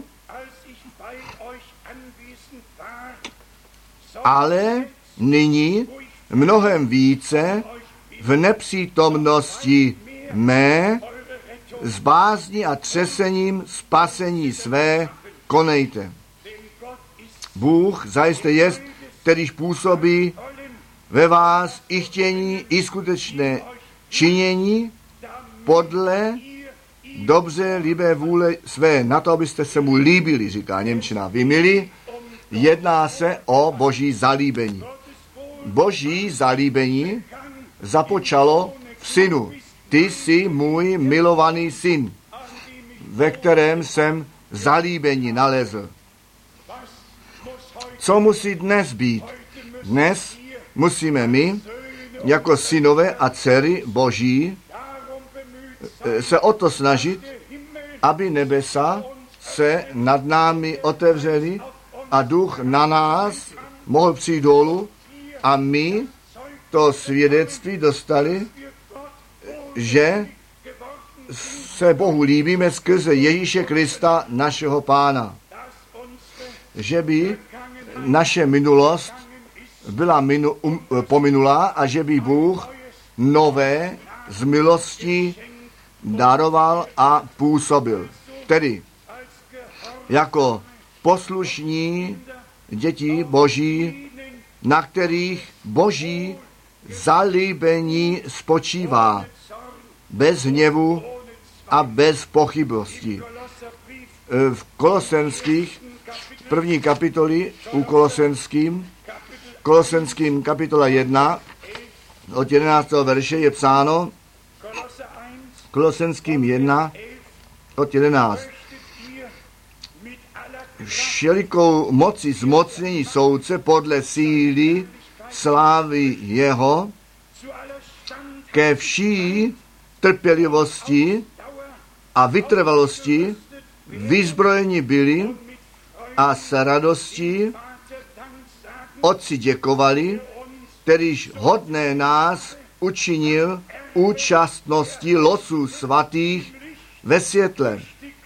ale nyní mnohem více v nepřítomnosti mé s bázní a třesením spasení své konejte. Bůh zajisté jest, kterýž působí ve vás i chtění, i skutečné činění podle dobře líbé vůle své, na to, abyste se mu líbili, říká němčina. Vy milí, jedná se o boží zalíbení. Boží zalíbení započalo v synu. Ty jsi můj milovaný syn, ve kterém jsem zalíbení nalezl. Co musí dnes být? Dnes musíme my, jako synové a dcery Boží, se o to snažit, aby nebesa se nad námi otevřely a duch na nás mohl přijít dolů a my to svědectví dostali, že se Bohu líbíme skrze Ježíše Krista, našeho Pána. Že by naše minulost byla pominulá a že by Bůh nové z milostí daroval a působil. Tedy jako poslušní děti Boží, na kterých Boží zalíbení spočívá, bez hněvu a bez pochybosti. V Kolosenských, 1. kapitoly u Kolosenským kapitola 1 od 11. verše je psáno, Kolosenským 1 od 11. Všelikou moci zmocnění soudce podle síly slávy jeho ke vší trpělivosti a vytrvalosti vyzbrojeni byli a s radostí Otci děkovali, kterýž hodné nás učinil účastností losů svatých ve světle.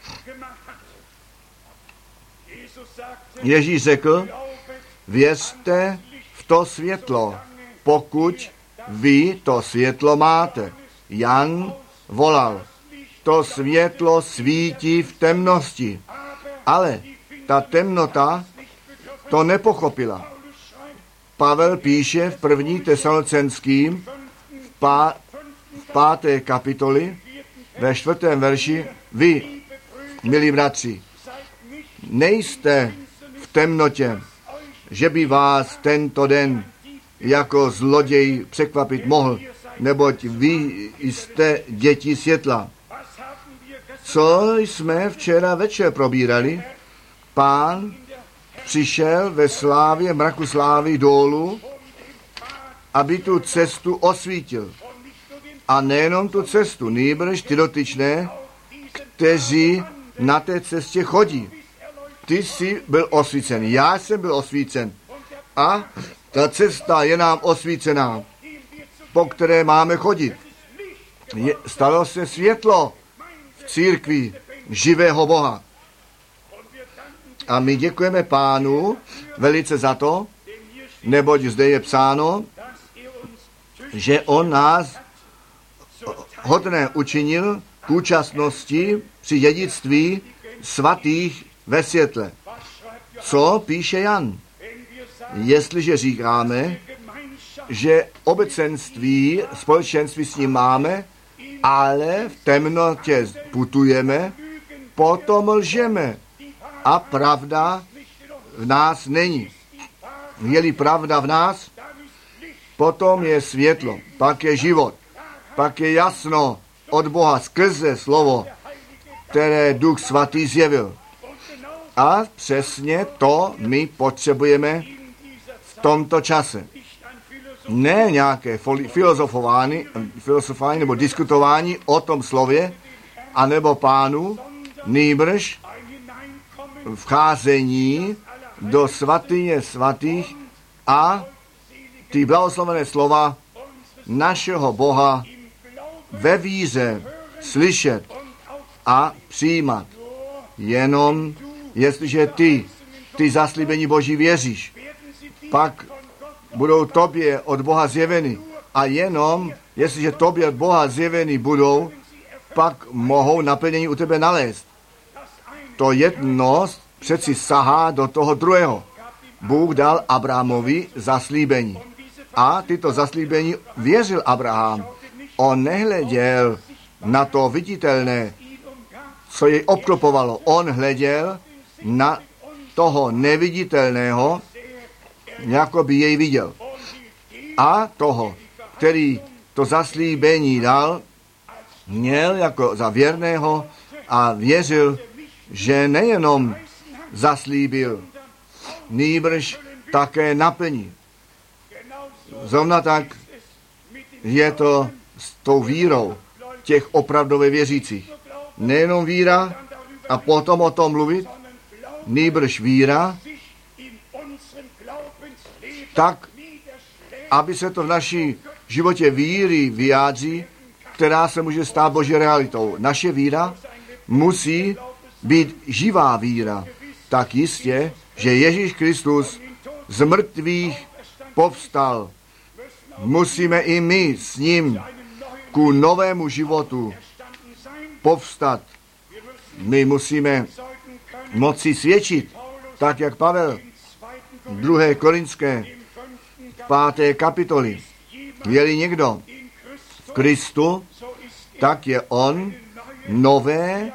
Ježíš řekl, věřte v to světlo, pokud vy to světlo máte. Jan volal, to světlo svítí v temnosti, ale ta temnota to nepochopila. Pavel píše v 1. Tesalonickým v 5. kapitoli ve 4. verši, vy, milí bratři, nejste v temnotě, že by vás tento den jako zloděj překvapit mohl, neboť vy jste děti světla. Co jsme včera večer probírali? Pán přišel ve slávě, mraku slávy dolů, aby tu cestu osvítil. A nejenom tu cestu, nýbrž ty dotyčné, kteří na té cestě chodí. Ty jsi byl osvícen, já jsem byl osvícen. A ta cesta je nám osvícená, po které máme chodit. Stalo se světlo v církvi živého Boha. A my děkujeme Pánu velice za to, neboť zde je psáno, že on nás hodné učinil k účastnosti při dědictví svatých ve světle. Co píše Jan? Jestliže říkáme, že obecenství, společenství s ním máme, ale v temnotě putujeme, potom lžeme a pravda v nás není. Je-li pravda v nás, potom je světlo, pak je život, pak je jasno od Boha skrze slovo, které Duch Svatý zjevil. A přesně to my potřebujeme v tomto čase. Ne nějaké filozofování nebo diskutování o tom slově, anebo Pánu, nýbrž vcházení do svatyně svatých a ty blahoslovené slova našeho Boha ve víře slyšet a přijímat. Jenom jestliže ty zaslíbení Boží věříš, pak budou tobě od Boha zjeveny. A jenom jestliže tobě od Boha zjeveny budou, pak mohou naplnění u tebe nalézt. To jedno přeci sahá do toho druhého. Bůh dal Abrahamovi zaslíbení. A tyto zaslíbení věřil Abraham. On nehleděl na to viditelné, co jej obklopovalo. On hleděl na toho neviditelného, jako by jej viděl. A toho, který to zaslíbení dal, měl jako za věrného a věřil, že nejenom zaslíbil, nýbrž také naplní. Zrovna tak je to s tou vírou těch opravdově věřících. Nejenom víra a potom o tom mluvit, nýbrž víra, tak, aby se to v naší životě víry vyjádří, která se může stát Boží realitou. Naše víra musí být živá víra. Tak jistě, že Ježíš Kristus z mrtvých povstal. Musíme i my s ním ku novému životu povstat. My musíme moci svědčit, tak jak Pavel 2. Korinské 5. kapitoly. Je-li někdo v Kristu, tak je on nové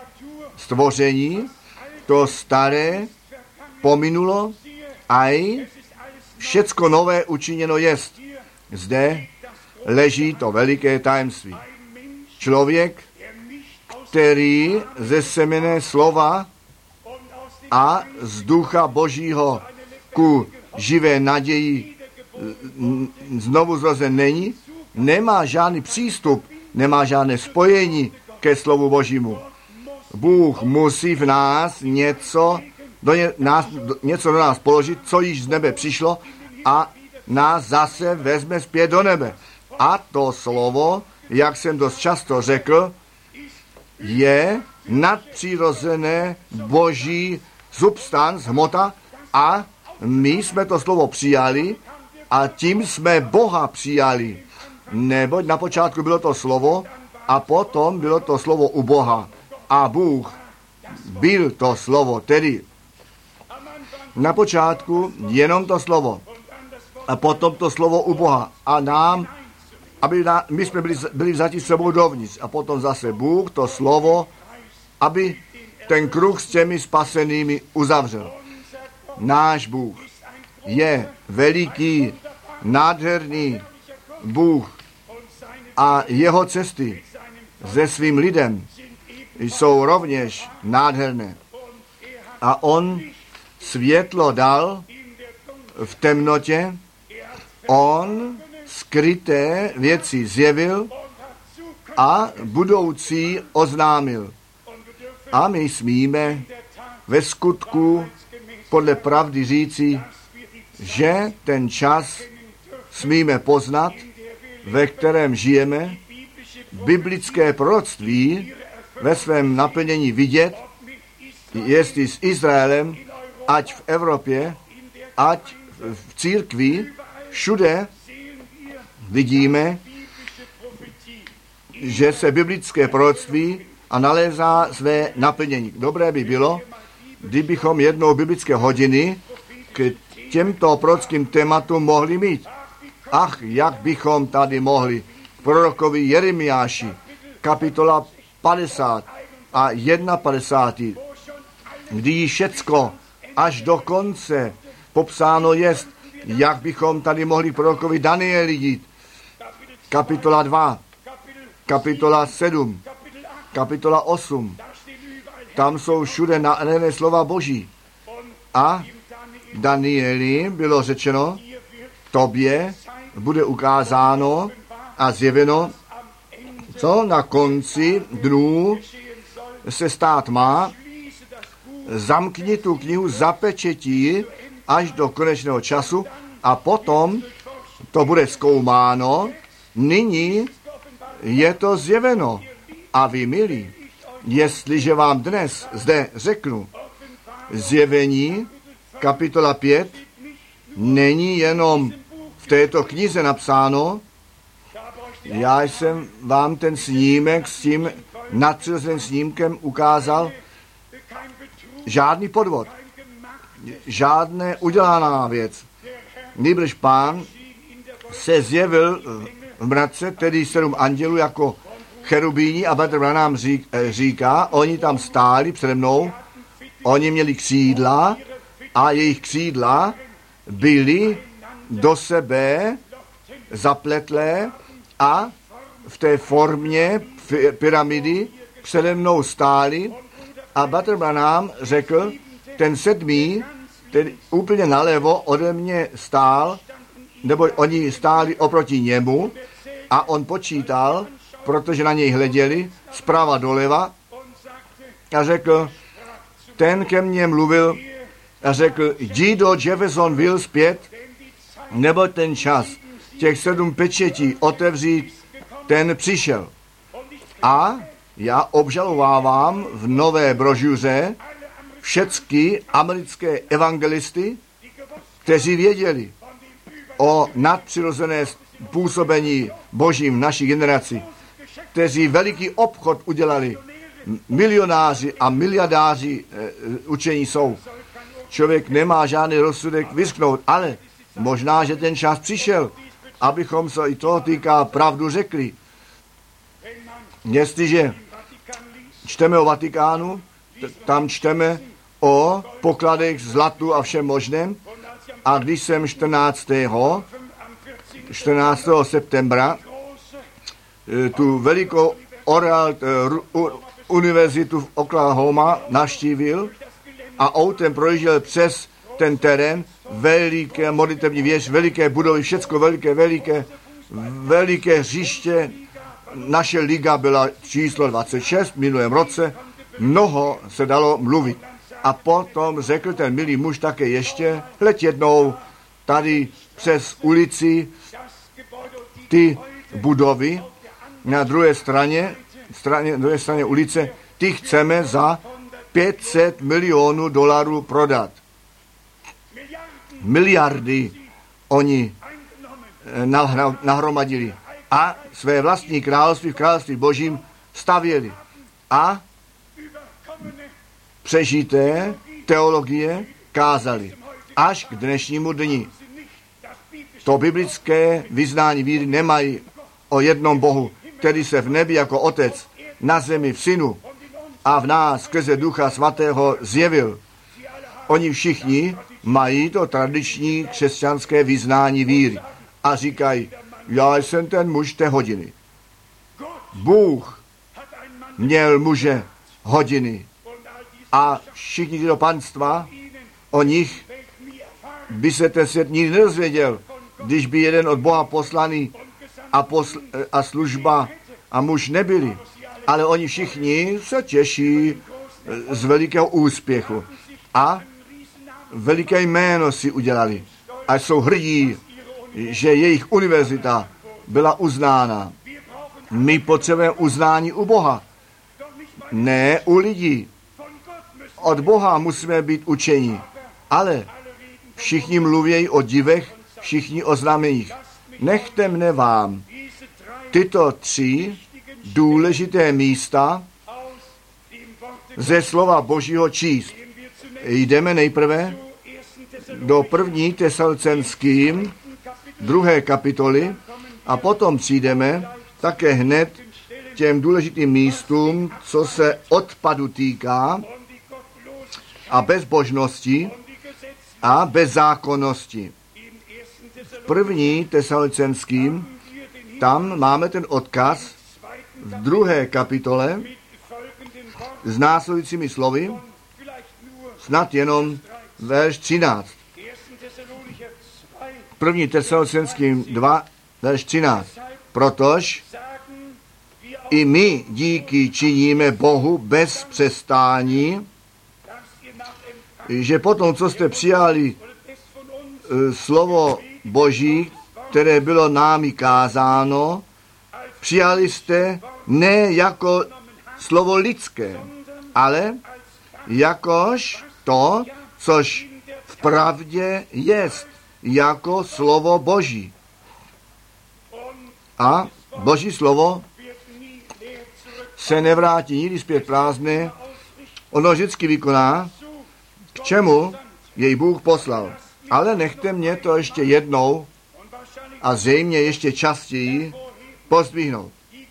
stvoření, to staré pominulo, aj všecko nové učiněno jest. Zde leží to veliké tajemství. Člověk, který ze semene slova a z ducha Božího ku živé naději znovu zrozen není, nemá žádný přístup, nemá žádné spojení ke slovu Božímu. Bůh musí v nás něco do nás položit, co již z nebe přišlo a nás zase vezme zpět do nebe. A to slovo, jak jsem dost často řekl, je nadpřirozené Boží substanc, hmota a my jsme to slovo přijali a tím jsme Boha přijali. Neboť na počátku bylo to slovo a potom bylo to slovo u Boha. A Bůh byl to slovo, tedy na počátku jenom to slovo a potom to slovo u Boha. A my jsme byli vzati sebou dovnitř a potom zase Bůh to slovo, aby ten kruh s těmi spasenými uzavřel. Náš Bůh je veliký, nádherný Bůh a jeho cesty se svým lidem jsou rovněž nádherné. A on světlo dal v temnotě, on skryté věci zjevil a budoucí oznámil. A my smíme ve skutku podle pravdy říci, že ten čas smíme poznat, ve kterém žijeme, biblické proroctví ve svém naplnění vidět, jestli s Izraelem, ať v Evropě, ať v církvi, všude vidíme, že se biblické proroctví a nalézá své naplnění. Dobré by bylo, kdybychom jednou biblické hodiny k těmto prorockým tématům mohli mít. Ach, jak bychom tady mohli. Prorokovi Jeremiáši, kapitola 50 a 51, kdy všecko až do konce popsáno jest, jak bychom tady mohli prorokovi Danieli jít. Kapitola 2, kapitola 7, kapitola 8. Tam jsou všude nádherné slova Boží. A Danieli bylo řečeno, tobě bude ukázáno a zjeveno, co na konci dnů se stát má. Zamkni tu knihu, zapečetí až do konečného času a potom to bude zkoumáno. Nyní je to zjeveno. A vy, milí, jestliže vám dnes zde řeknu, zjevení, kapitola 5, není jenom v této knize napsáno, já jsem vám ten snímek s tím nadpřirozeným snímkem ukázal, žádný podvod, žádné udělaná věc. Nýbrž Pán se zjevil v mrace, tedy 7 andělů jako cherubíni a Brother Branham říká, oni tam stáli přede mnou, oni měli křídla a jejich křídla byly do sebe zapletlé a v té formě pyramidy přede mnou stáli a Brother Branham řekl, ten 7, tedy úplně nalevo ode mě stál, nebo oni stáli oproti němu a on počítal, protože na něj hleděli zprava doleva a řekl, ten ke mně mluvil a řekl, jdi do Jeffersonville zpět, nebo ten čas těch 7 pečetí otevřít, ten přišel. A já obžalovávám v nové brožuře všechny americké evangelisty, kteří věděli o nadpřirozené působení Božím v naší generaci, kteří veliký obchod udělali, milionáři a miliardáři učení jsou. Člověk nemá žádný rozsudek vyřknout, ale možná, že ten čas přišel, abychom se i toho týká pravdu řekli. Jestliže čteme o Vatikánu, tam čteme o pokladech zlatu a všem možném A když jsem 14. septembra tu velikou univerzitu v Oklahoma navštívil a autem projížděl přes ten terén, veliké modlitební věž, veliké budovy, všecko veliké hřiště. Naše liga byla číslo 26 v minulém roce, mnoho se dalo mluvit. A potom řekl ten milý muž také ještě, hled jednou tady přes ulici ty budovy na druhé straně ulice, ty chceme za $500 milionů prodat. Miliardy oni nahromadili a své vlastní království v království božím stavěli. A přežité teologie kázali až k dnešnímu dni. To biblické vyznání víry nemají o jednom Bohu, který se v nebi jako Otec, na zemi v Synu a v nás skrze Ducha Svatého zjevil. Oni všichni mají to tradiční křesťanské vyznání víry a říkají, já jsem ten muž té hodiny. Bůh měl muže hodiny a všichni tyto panstva, o nich by se ten svět nikdy nedozvěděl, když by jeden od Boha poslaný a služba a muž nebyli. Ale oni všichni se těší z velikého úspěchu a veliké jméno si udělali a jsou hrdí, že jejich univerzita byla uznána. My potřebujeme uznání u Boha, ne u lidí. Od Boha musíme být učeni, ale všichni mluví o divech, všichni o znameních. Nechte mne vám tyto 3 důležité místa ze slova Božího číst. Jdeme nejprve do 1. Tesalonickým 2. kapitoly a potom přijdeme také hned těm důležitým místům, co se odpadu týká a bezbožnosti a bezzákonnosti. 1. Tesalonickým, tam máme ten odkaz v 2. kapitole s následujícími slovy, snad jenom verš 13. 1. Tesalonickým 2, verš 13. Protož i my díky činíme Bohu bez přestání, že potom, co jste přijali slovo Boží, které bylo námi kázáno, přijali jste ne jako slovo lidské, ale jakož to, což v pravdě jest, jako slovo Boží. A Boží slovo se nevrátí nikdy zpět prázdné, ono vždycky vykoná, k čemu jej Bůh poslal. Ale nechte mě to ještě jednou a zřejmě ještě častěji pozdvihnout.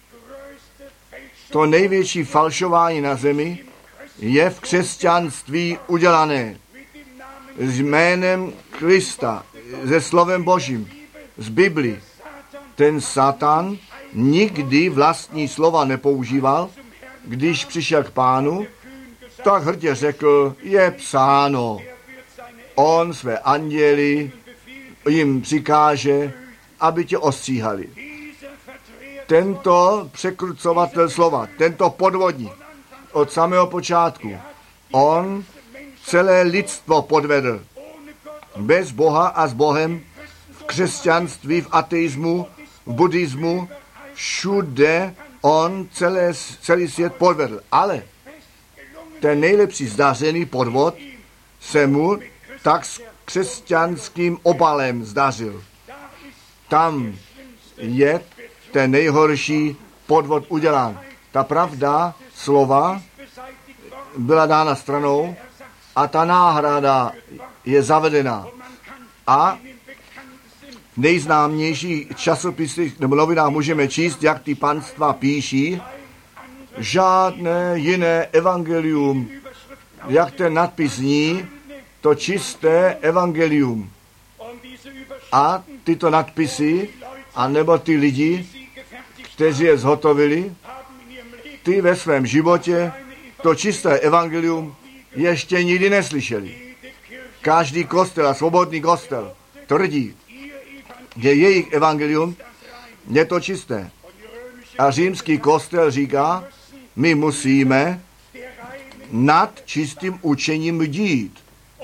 To největší falšování na zemi je v křesťanství udělané s jménem Krista, se slovem Božím, z Biblii. Ten Satan nikdy vlastní slova nepoužíval, když přišel k Pánu, tak hrdě řekl, je psáno. On své anděly jim přikáže, aby tě ostříhali. Tento překrucovatel slova, tento podvodník od samého počátku, on celé lidstvo podvedl. Bez Boha a s Bohem, v křesťanství, v ateismu, v buddhismu, všude on celý svět podvedl. Ale ten nejlepší zdařený podvod se mu tak s křesťanským obalem zdařil. Tam je ten nejhorší podvod udělán. Ta pravda slova byla dána stranou a ta náhrada je zavedena. A v nejznámějších časopisech nebo novinách můžeme číst, jak ty panstva píší, žádné jiné evangelium, jak ten nadpis zní, to čisté evangelium. A tyto nadpisy, anebo ty lidi, kteří je zhotovili, ty ve svém životě to čisté evangelium ještě nikdy neslyšeli. Každý kostel a svobodný kostel tvrdí, že jejich evangelium je to čisté. A římský kostel říká, my musíme nad čistým učením bdít.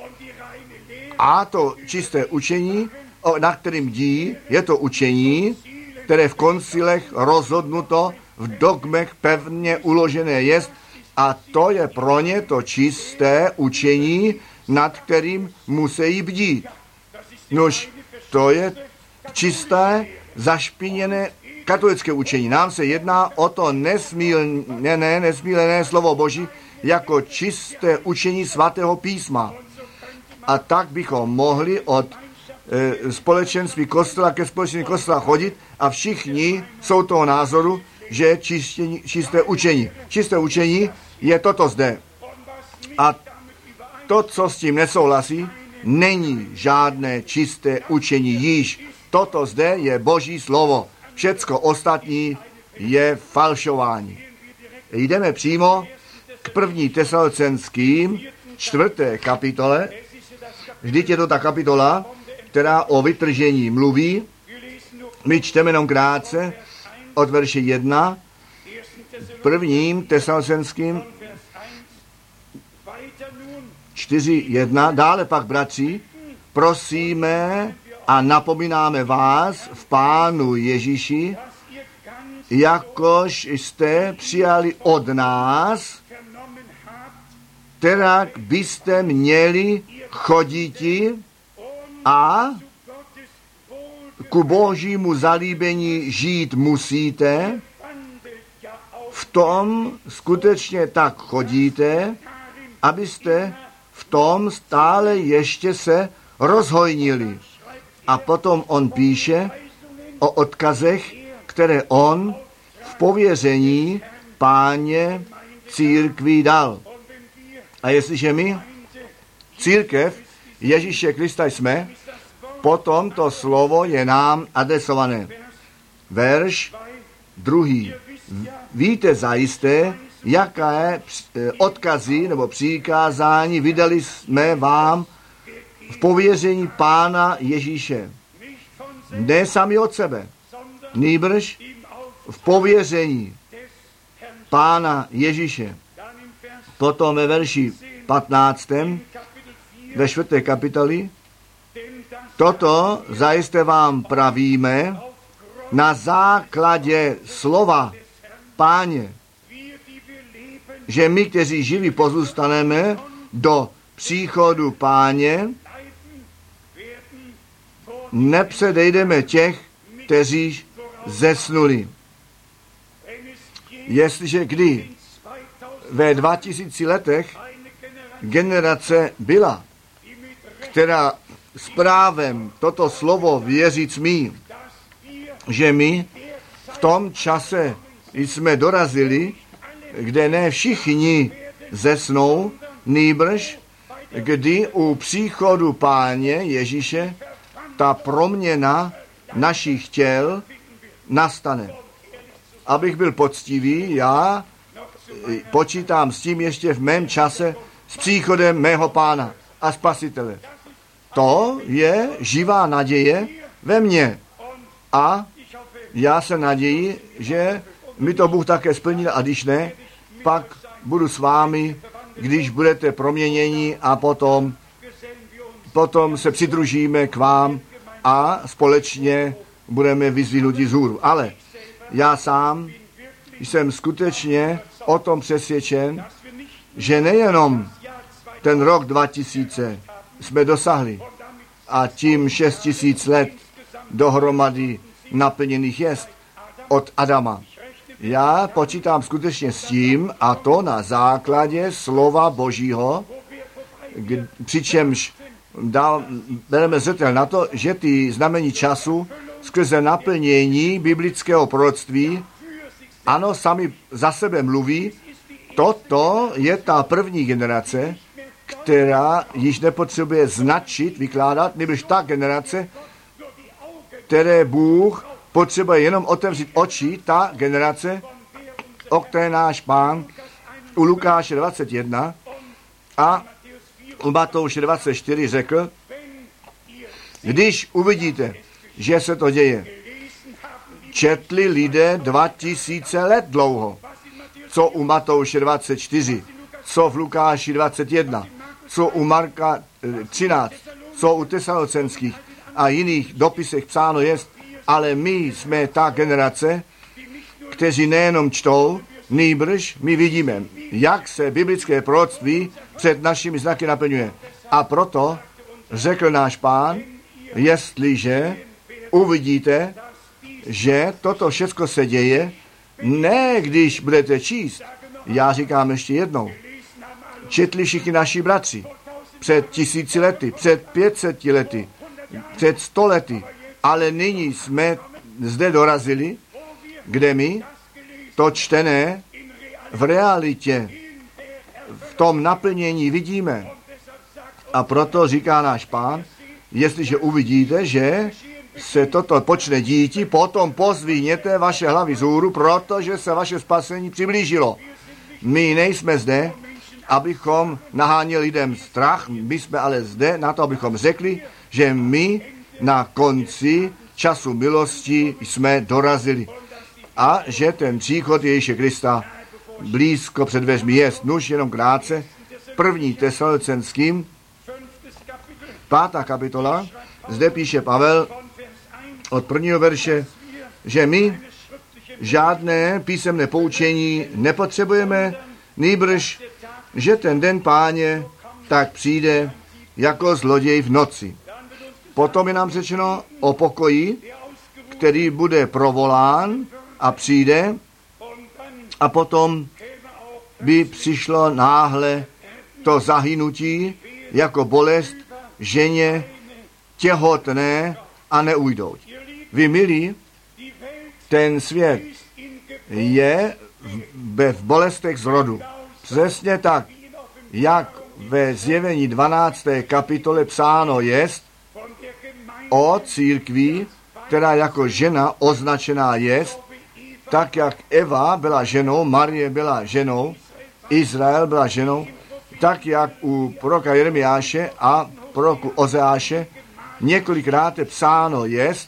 A to čisté učení, na kterým bdí, je to učení, které v koncilech rozhodnuto, v dogmech pevně uložené jest, a to je pro ně to čisté učení, nad kterým musí bdít. Nož, to je čisté, zašpiněné katolické učení. Nám se jedná o to nesmílené slovo Boží jako čisté učení svatého písma. A tak bychom mohli od společenství kostela ke společenství kostela chodit a všichni jsou toho názoru, že čisté učení. Čisté učení je toto zde. A to, co s tím nesouhlasí, není žádné čisté učení již. Toto zde je Boží slovo. Všecko ostatní je falšování. Jdeme přímo k 1. Tesalonickým 4. kapitole. Vždyť je to ta kapitola, která o vytržení mluví. My čteme jenom krátce od verše 1. 1. Tesalonickým 4.1. Dále pak, bratři, prosíme a napomínáme vás v Pánu Ježíši, jakož jste přijali od nás, terak byste měli choditi a ku Božímu zalíbení žít musíte. V tom skutečně tak chodíte, abyste v tom stále ještě se rozhojnili. A potom on píše o odkazech, které on v pověření Páně církví dal. A jestliže my, církev Ježíše Krista jsme, potom to slovo je nám adresované. Verš 2. Víte zajisté, jaké odkazy nebo přikázání vydali jsme vám v pověření Pána Ježíše. Ne sami od sebe, nýbrž v pověření Pána Ježíše. Potom ve verši 15. ve 4. kapitoli toto zajisté vám pravíme na základě slova Páně, že my, kteří živí pozůstaneme do příchodu Páně, nepředejdeme těch, kteří zesnuli. Jestliže kdy ve 2000 letech generace byla, která s právem toto slovo věřit smí, že my v tom čase jsme dorazili, kde ne všichni zesnou, nýbrž kdy u příchodu Páně Ježíše ta proměna našich těl nastane. Abych byl poctivý, já počítám s tím ještě v mém čase s příchodem mého Pána a Spasitele. To je živá naděje ve mně. A já se naději, že mi to Bůh také splnil, a když ne, pak budu s vámi, když budete proměněni, a potom se přidružíme k vám a společně budeme vyzvinuti vzhůru. Ale já sám jsem skutečně o tom přesvědčen, že nejenom ten rok 2000 jsme dosahli a tím 6000 let dohromady naplněných jest od Adama. Já počítám skutečně s tím, a to na základě slova Božího, přičemž bereme zřetel na to, že ty znamení času skrze naplnění biblického proroctví, ano, sami za sebe mluví. Toto je ta první generace, která již nepotřebuje značit, vykládat, nebož ta generace které Bůh potřebuje jenom otevřít oči, ta generace, o které náš Pán u Lukáše 21 a u Matouše 24 řekl, když uvidíte, že se to děje, četli lidé 2000 let dlouho, co u Matouše 24, co v Lukáši 21, co u Marka 13, co u Tesalonických a jiných dopisech psáno jest, ale my jsme ta generace, kteří nejenom čtou, nýbrž my vidíme, jak se biblické proroctví před našimi znaky naplňuje. A proto řekl náš Pán, jestliže uvidíte, že toto všechno se děje, ne když budete číst, já říkám ještě jednou, četli všichni naši bratři před 1000 lety, před 500 lety, před 100 lety, ale nyní jsme zde dorazili, kde my to čtené v realitě, v tom naplnění vidíme. A proto říká náš Pán, jestliže uvidíte, že se toto počne díti, potom pozdvihněte vaše hlavy vzhůru, protože se vaše spasení přiblížilo. My nejsme zde, abychom naháněli lidem strach, my jsme ale zde na to, abychom řekli, že my na konci času milosti jsme dorazili a že ten příchod Ježíše Krista blízko před dveřmi jest. Nuž jenom krátce, 1. Tesalonickým, 5. kapitola, zde píše Pavel od 1. verše, že my žádné písemné poučení nepotřebujeme, nýbrž, že ten den Páně tak přijde jako zloděj v noci. Potom je nám řečeno o pokoji, který bude provolán a přijde, a potom by přišlo náhle to zahynutí jako bolest ženě těhotné a neujdou. Vy, milí, ten svět je v bolestech zrodu. Přesně tak, jak ve Zjevení 12. kapitole psáno jest o církvi, která jako žena označená jest, tak jak Eva byla ženou, Marie byla ženou, Izrael byla ženou, tak jak u proroka Jeremiáše a proroku Ozeáše několikrát psáno jest,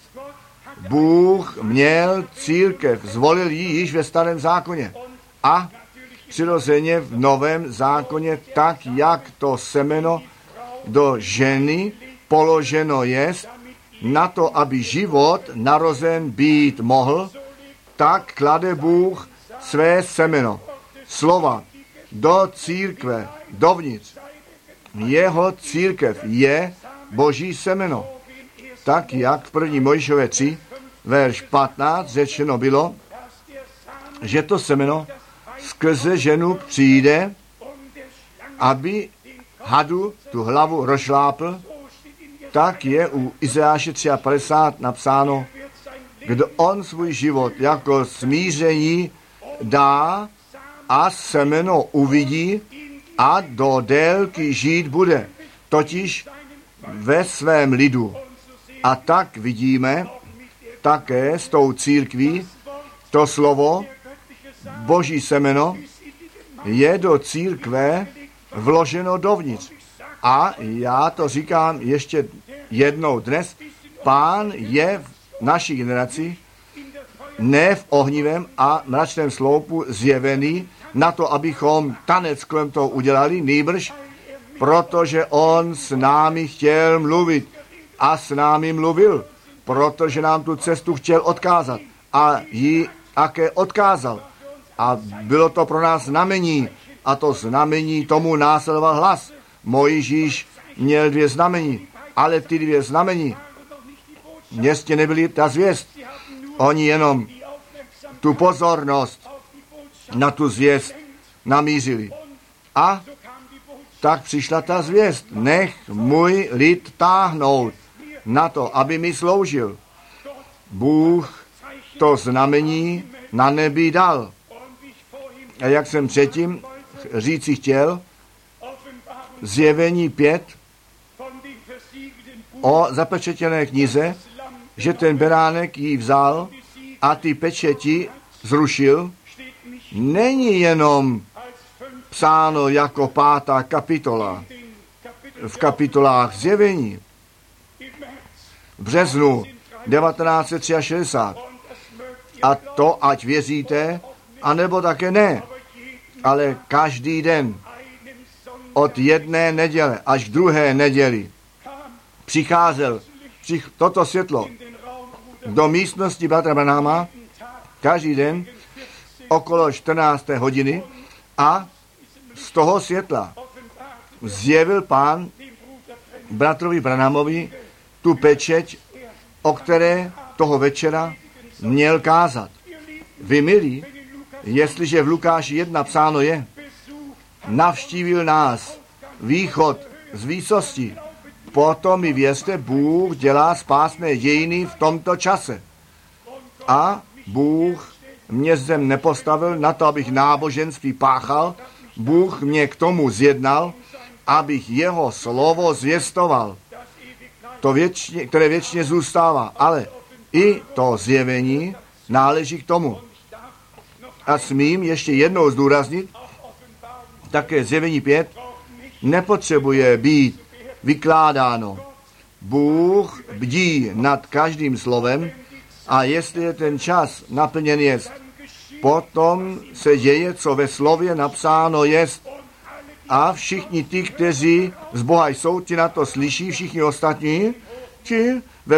Bůh měl církev, zvolil ji již ve starém zákoně a přirozeně v novém zákoně, tak jak to semeno do ženy položeno jest, na to, aby život narozen být mohl, tak klade Bůh své semeno, slova, do církve, dovnitř. Jeho církev je Boží semeno. Tak, jak v 1. Mojžíšové 3, verš 15 řečeno bylo, že to semeno skrze ženu přijde, aby hadu tu hlavu rozšlápl, tak je u Izajáše 53 napsáno, kdo on svůj život jako smíření dá a semeno uvidí a do délky žít bude, totiž ve svém lidu. A tak vidíme také s tou církví, to slovo, Boží semeno, je do církve vloženo dovnitř. A já to říkám ještě jednou dnes, Pán je v naší generaci ne v ohnivém a mračném sloupu zjevený na to, abychom tanec kolem toho udělali, nýbrž, protože on s námi chtěl mluvit a s námi mluvil, protože nám tu cestu chtěl odkázat a ji také odkázal. A bylo to pro nás znamení a to znamení tomu následoval hlas. Mojžíš měl 2 znamení, ale ty 2 znamení ještě nebyly ta zvěst. Oni jenom tu pozornost na tu zvěst namířili. A tak přišla ta zvěst. Nech můj lid táhnout na to, aby mi sloužil. Bůh to znamení na nebi dal. A jak jsem předtím říci chtěl, Zjevení 5 o zapečetěné knize že ten beránek ji vzal a ty pečeti zrušil, není jenom psáno jako 5. kapitola v kapitolách Zjevení v březnu 1963. A to, ať věříte, anebo také ne. Ale každý den od jedné neděle až k druhé neděli přicházelo toto světlo do místnosti bratra Branhama každý den okolo 14. hodiny a z toho světla zjevil Pán bratrovi Branhamovi tu pečeť, o které toho večera měl kázat. Vy, milí, jestliže v Lukáši 1 psáno je, navštívil nás východ z výsosti, potom mi věřte, Bůh dělá spásné dějiny v tomto čase. A Bůh mě zem nepostavil na to, abych náboženství páchal, Bůh mě k tomu zjednal, abych jeho slovo zvěstoval, to věčně, které věčně zůstává, ale i to zjevení náleží k tomu. A smím ještě jednou zdůraznit, také zjevení 5 nepotřebuje být vykládáno. Bůh bdí nad každým slovem a jestli je ten čas naplněn jest, potom se děje, co ve slově napsáno jest. A všichni ti, kteří z Boha jsou, ti na to slyší, všichni ostatní, ti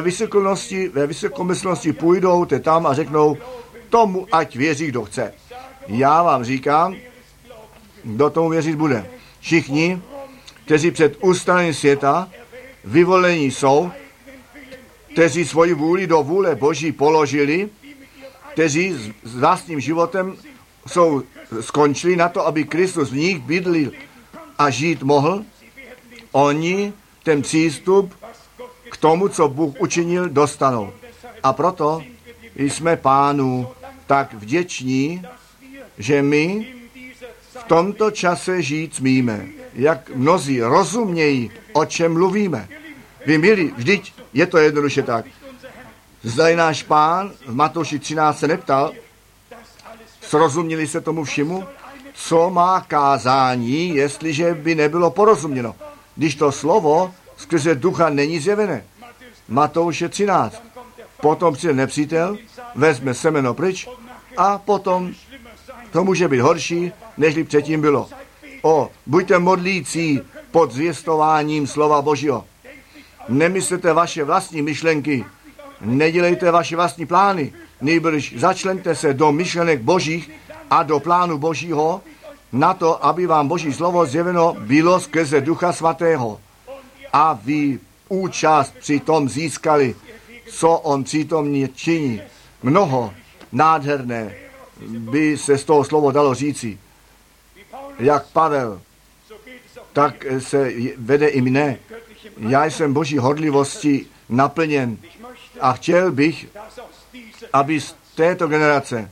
ve vysokomyslnosti půjdou tam a řeknou, tomu ať věří, kdo chce. Já vám říkám, kdo tomu věřit bude. Všichni, kteří před ustavením světa vyvolení jsou, kteří svoji vůli do vůle Boží položili, kteří s vlastním životem jsou skončili na to, aby Kristus v nich bydlil a žít mohl, oni ten přístup k tomu, co Bůh učinil, dostanou. A proto jsme Pánu tak vděční, že my v tomto čase žít smíme. Jak mnozí rozumějí, o čem mluvíme. Vy, milí, vždyť je to jednoduše tak. Zda náš Pán v Matouši 13 se neptal, srozuměli se tomu všemu, co má kázání, jestliže by nebylo porozuměno. Když to slovo skrze ducha není zjevené. Matouše 13. Potom přijde nepřítel, vezme semeno pryč a potom to může být horší, nežli předtím bylo. Buďte modlící pod zvěstováním slova Božího. Nemyslete vaše vlastní myšlenky, nedělejte vaše vlastní plány, nýbrž začleňte se do myšlenek Božích a do plánu Božího na to, aby vám Boží slovo zjeveno bylo skrze Ducha Svatého. A vy účast při tom získali, co on přítomně činí. Mnoho nádherné by se z toho slovo dalo říci. Jak Pavel, tak se vede i mne. Já jsem Boží horlivosti naplněn a chtěl bych, aby z této generace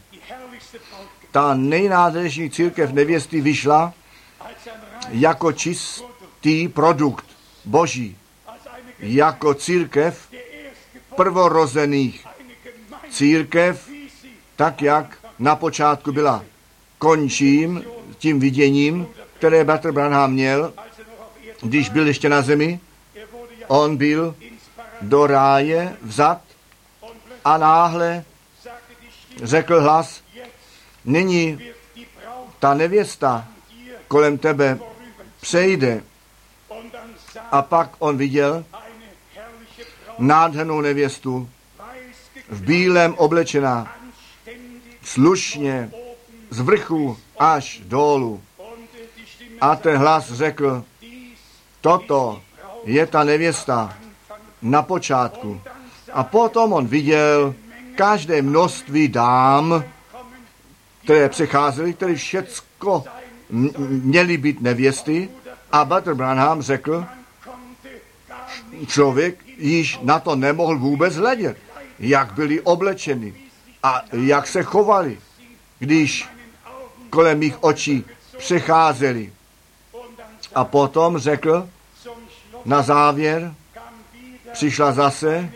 ta nejnádhernější církev nevěsty vyšla jako čistý produkt Boží, jako církev prvorozených, církev tak, jak na počátku byla. Končím tím viděním, které bratr Branham měl, když byl ještě na zemi. On byl do ráje vzat a náhle řekl hlas, nyní ta nevěsta kolem tebe přejde. A pak on viděl nádhernou nevěstu, v bílém oblečená, slušně, z vrchu až dolů. A ten hlas řekl, toto je ta nevěsta na počátku. A potom on viděl každé množství dám, které přecházely, které všecko měly být nevěsty. A bratr Branham řekl, člověk již na to nemohl vůbec hledět, jak byli oblečeni a jak se chovali, když kolem mých očí přecházeli. A potom řekl, na závěr přišla zase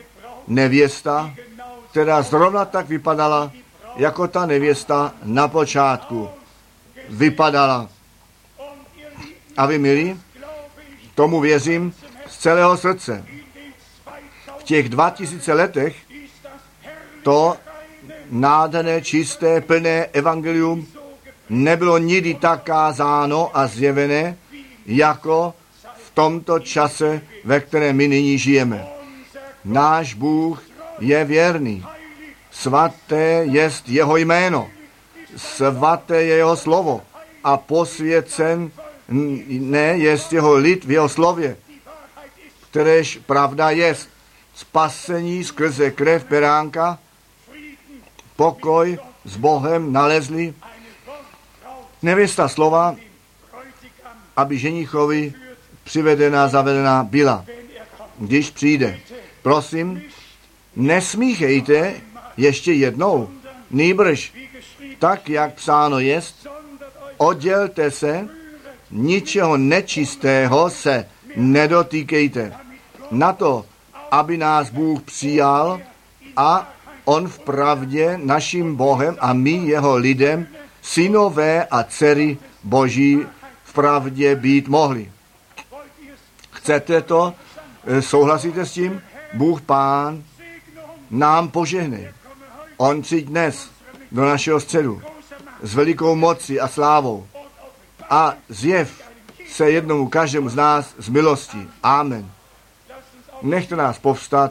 nevěsta, která zrovna tak vypadala, jako ta nevěsta na počátku vypadala. A vy, milí, tomu věřím z celého srdce. V těch 2000 letech to nádherné, čisté, plné evangelium nebylo nikdy tak kázáno a zjevené, jako v tomto čase, ve kterém my nyní žijeme. Náš Bůh je věrný. Svaté jest jeho jméno. Svaté je jeho slovo. A posvěcen jest jeho lid v jeho slově, kteréž pravda jest. Spasení skrze krev beránka, pokoj s Bohem nalezli. Nevěsta slova, aby ženichovi přivedena, zavedena byla, když přijde. Prosím, nesmíchejte ještě jednou, nýbrž, tak, jak psáno jest, oddělte se, ničeho nečistého se nedotýkejte. Na to, aby nás Bůh přijal a on v pravdě naším Bohem a my jeho lidem, synové a dcery Boží v pravdě být mohli. Chcete to? Souhlasíte s tím? Bůh Pán nám požehnej. On přijď dnes do našeho středu s velikou mocí a slávou a zjev se jednomu každému z nás z milostí. Amen. Nechte nás povstat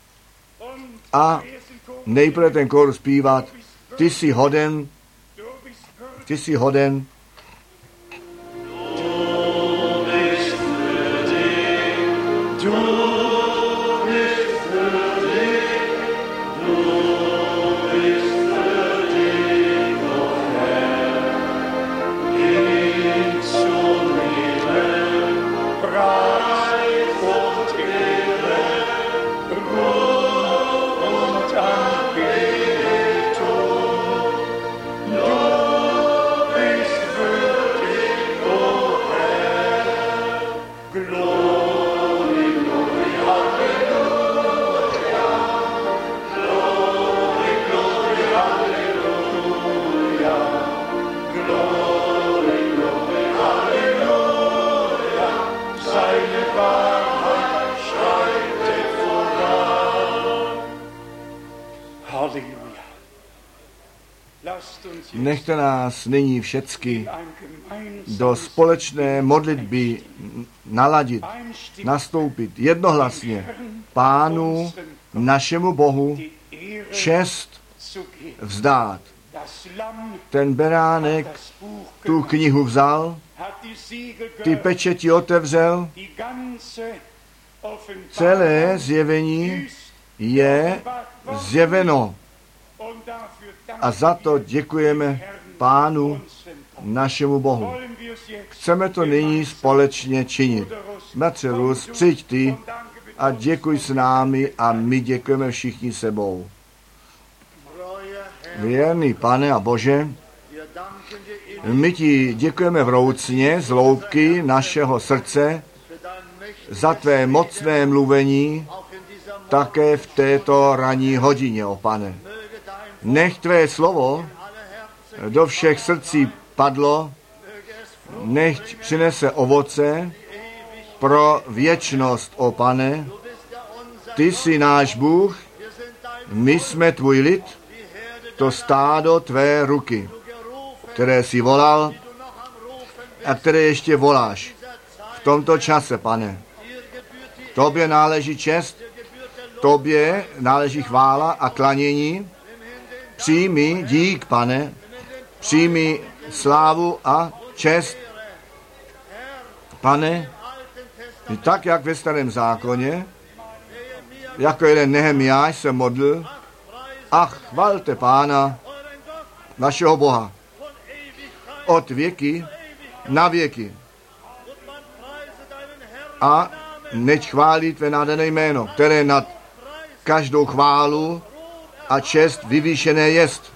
a nejprve ten kór zpívat. Ty jsi hoden, ty jsi hoden. Nechte nás nyní všecky do společné modlitby naladit, nastoupit jednohlasně Pánu, našemu Bohu, čest vzdát. Ten beránek tu knihu vzal, ty pečeti otevřel, celé zjevení je zjeveno. A za to děkujeme Pánu, našemu Bohu. Chceme to nyní společně činit. Bratře Rus, přijď ty a děkuj s námi a my děkujeme všichni sebou. Věrný Pane a Bože, my ti děkujeme vroucně z hloubky našeho srdce za tvé mocné mluvení také v této ranní hodině, o Pane. Nech tvé slovo do všech srdcí padlo, nech přinese ovoce pro věčnost, o Pane. Ty jsi náš Bůh, my jsme tvůj lid, to stádo tvé ruky, které jsi volal a které ještě voláš v tomto čase, Pane. Tobě náleží čest, tobě náleží chvála a klanění. Přijmi dík, Pane, přijmi slávu a čest. Pane, tak jak ve Starém zákoně, jako jeden Nehemiáš se modlil, ach, chvalte Pána, našeho Boha, od věky na věky. A neď chválí tvé nádherné jméno, které nad každou chválu a čest vyvýšené jest.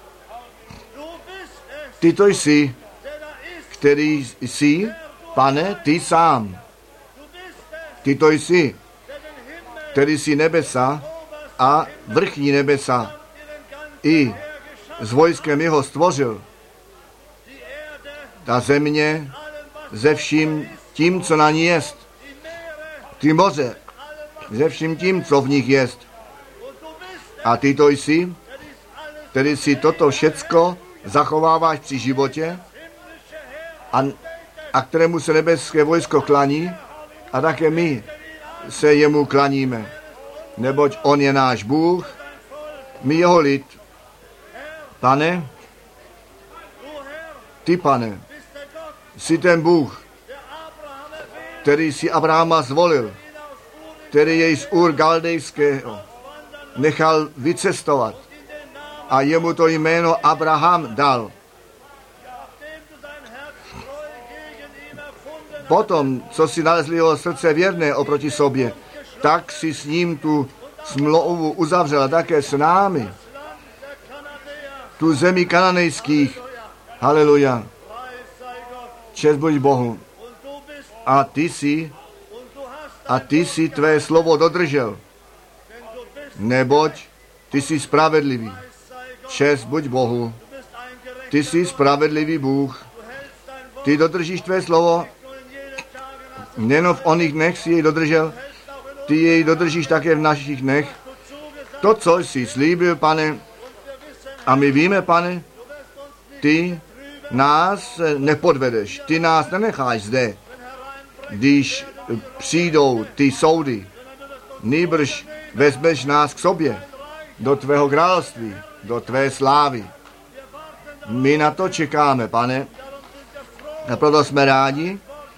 Ty to jsi, který jsi, Pane, ty sám. Ty to jsi, který jsi nebesa a vrchní nebesa i s vojskem jeho stvořil. Ta země ze vším tím, co na ní jest. Ty moře ze vším tím, co v nich jest. A ty to jsi, který si toto všecko zachováváš při životě a kterému se nebeské vojsko klaní a také my se jemu klaníme. Neboť on je náš Bůh, my jeho lid. Pane, ty, Pane, jsi ten Bůh, který si Abrahama zvolil, který jej z Ur Galdejského nechal vycestovat a jemu to jméno Abraham dal. Potom, co si nalezli jeho srdce věrné oproti sobě, tak si s ním tu smlouvu uzavřela také s námi. Tu zemi kananejských. Haleluja. Čest buď Bohu. A ty jsi tvé slovo dodržel. Neboť ty jsi spravedlivý. Čest buď Bohu. Ty jsi spravedlivý Bůh. Ty dodržíš tvé slovo. Nejen v oných dnech si jej dodržel, ty jej dodržíš také v našich dnech. To, co jsi slíbil, Pane, a my víme, Pane, ty nás nepodvedeš, ty nás nenecháš zde, když přijdou ty soudy. Nýbrž vezmeš nás k sobě, do tvého království, do tvé slávy. My na to čekáme, Pane, a proto jsme rádi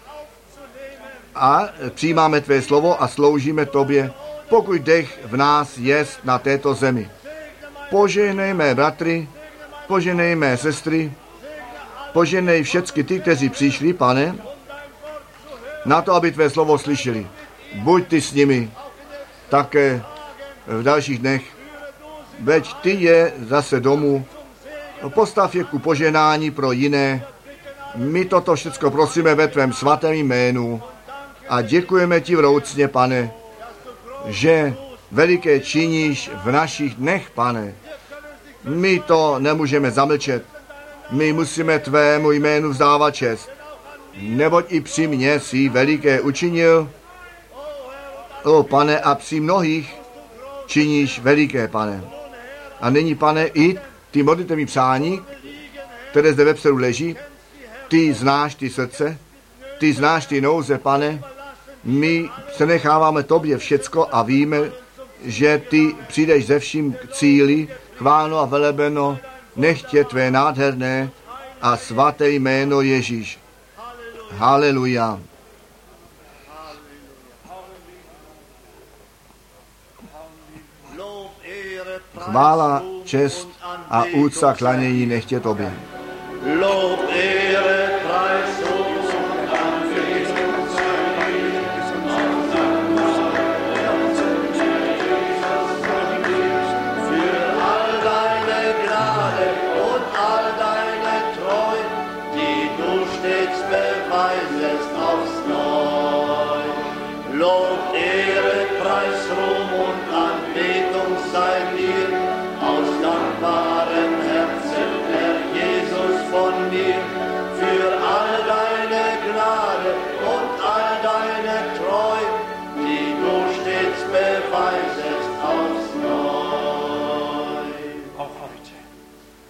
a přijímáme tvé slovo a sloužíme tobě, pokud dech v nás jest na této zemi. Požehnej mé bratry, požehnej mé sestry, požehnej všecky ty, kteří přišli, Pane, na to, aby tvé slovo slyšeli. Buď ty s nimi také v dalších dnech, veď ty je zase domů, postav je ku požehnání pro jiné. My toto všecko prosíme ve tvém svatém jménu a děkujeme ti vroucně, Pane, že veliké činíš v našich dnech, Pane. My to nemůžeme zamlčet. My musíme tvému jménu vzdávat čest. Neboť i při mně jsi veliké učinil, o Pane, a při mnohých činíš veliké, Pane. A nyní, Pane, i ty modlitevní přání, které zde vepředu leží, ty znáš ty srdce, ty znáš ty nouze, Pane. My se necháváme tobě všecko a víme, že ty přijdeš ze vším k cíli, chválno a velebeno, nechtě tvé nádherné a svaté jméno Ježíš. Haleluja. Chvála, čest a úcta klanění nechtě tobě.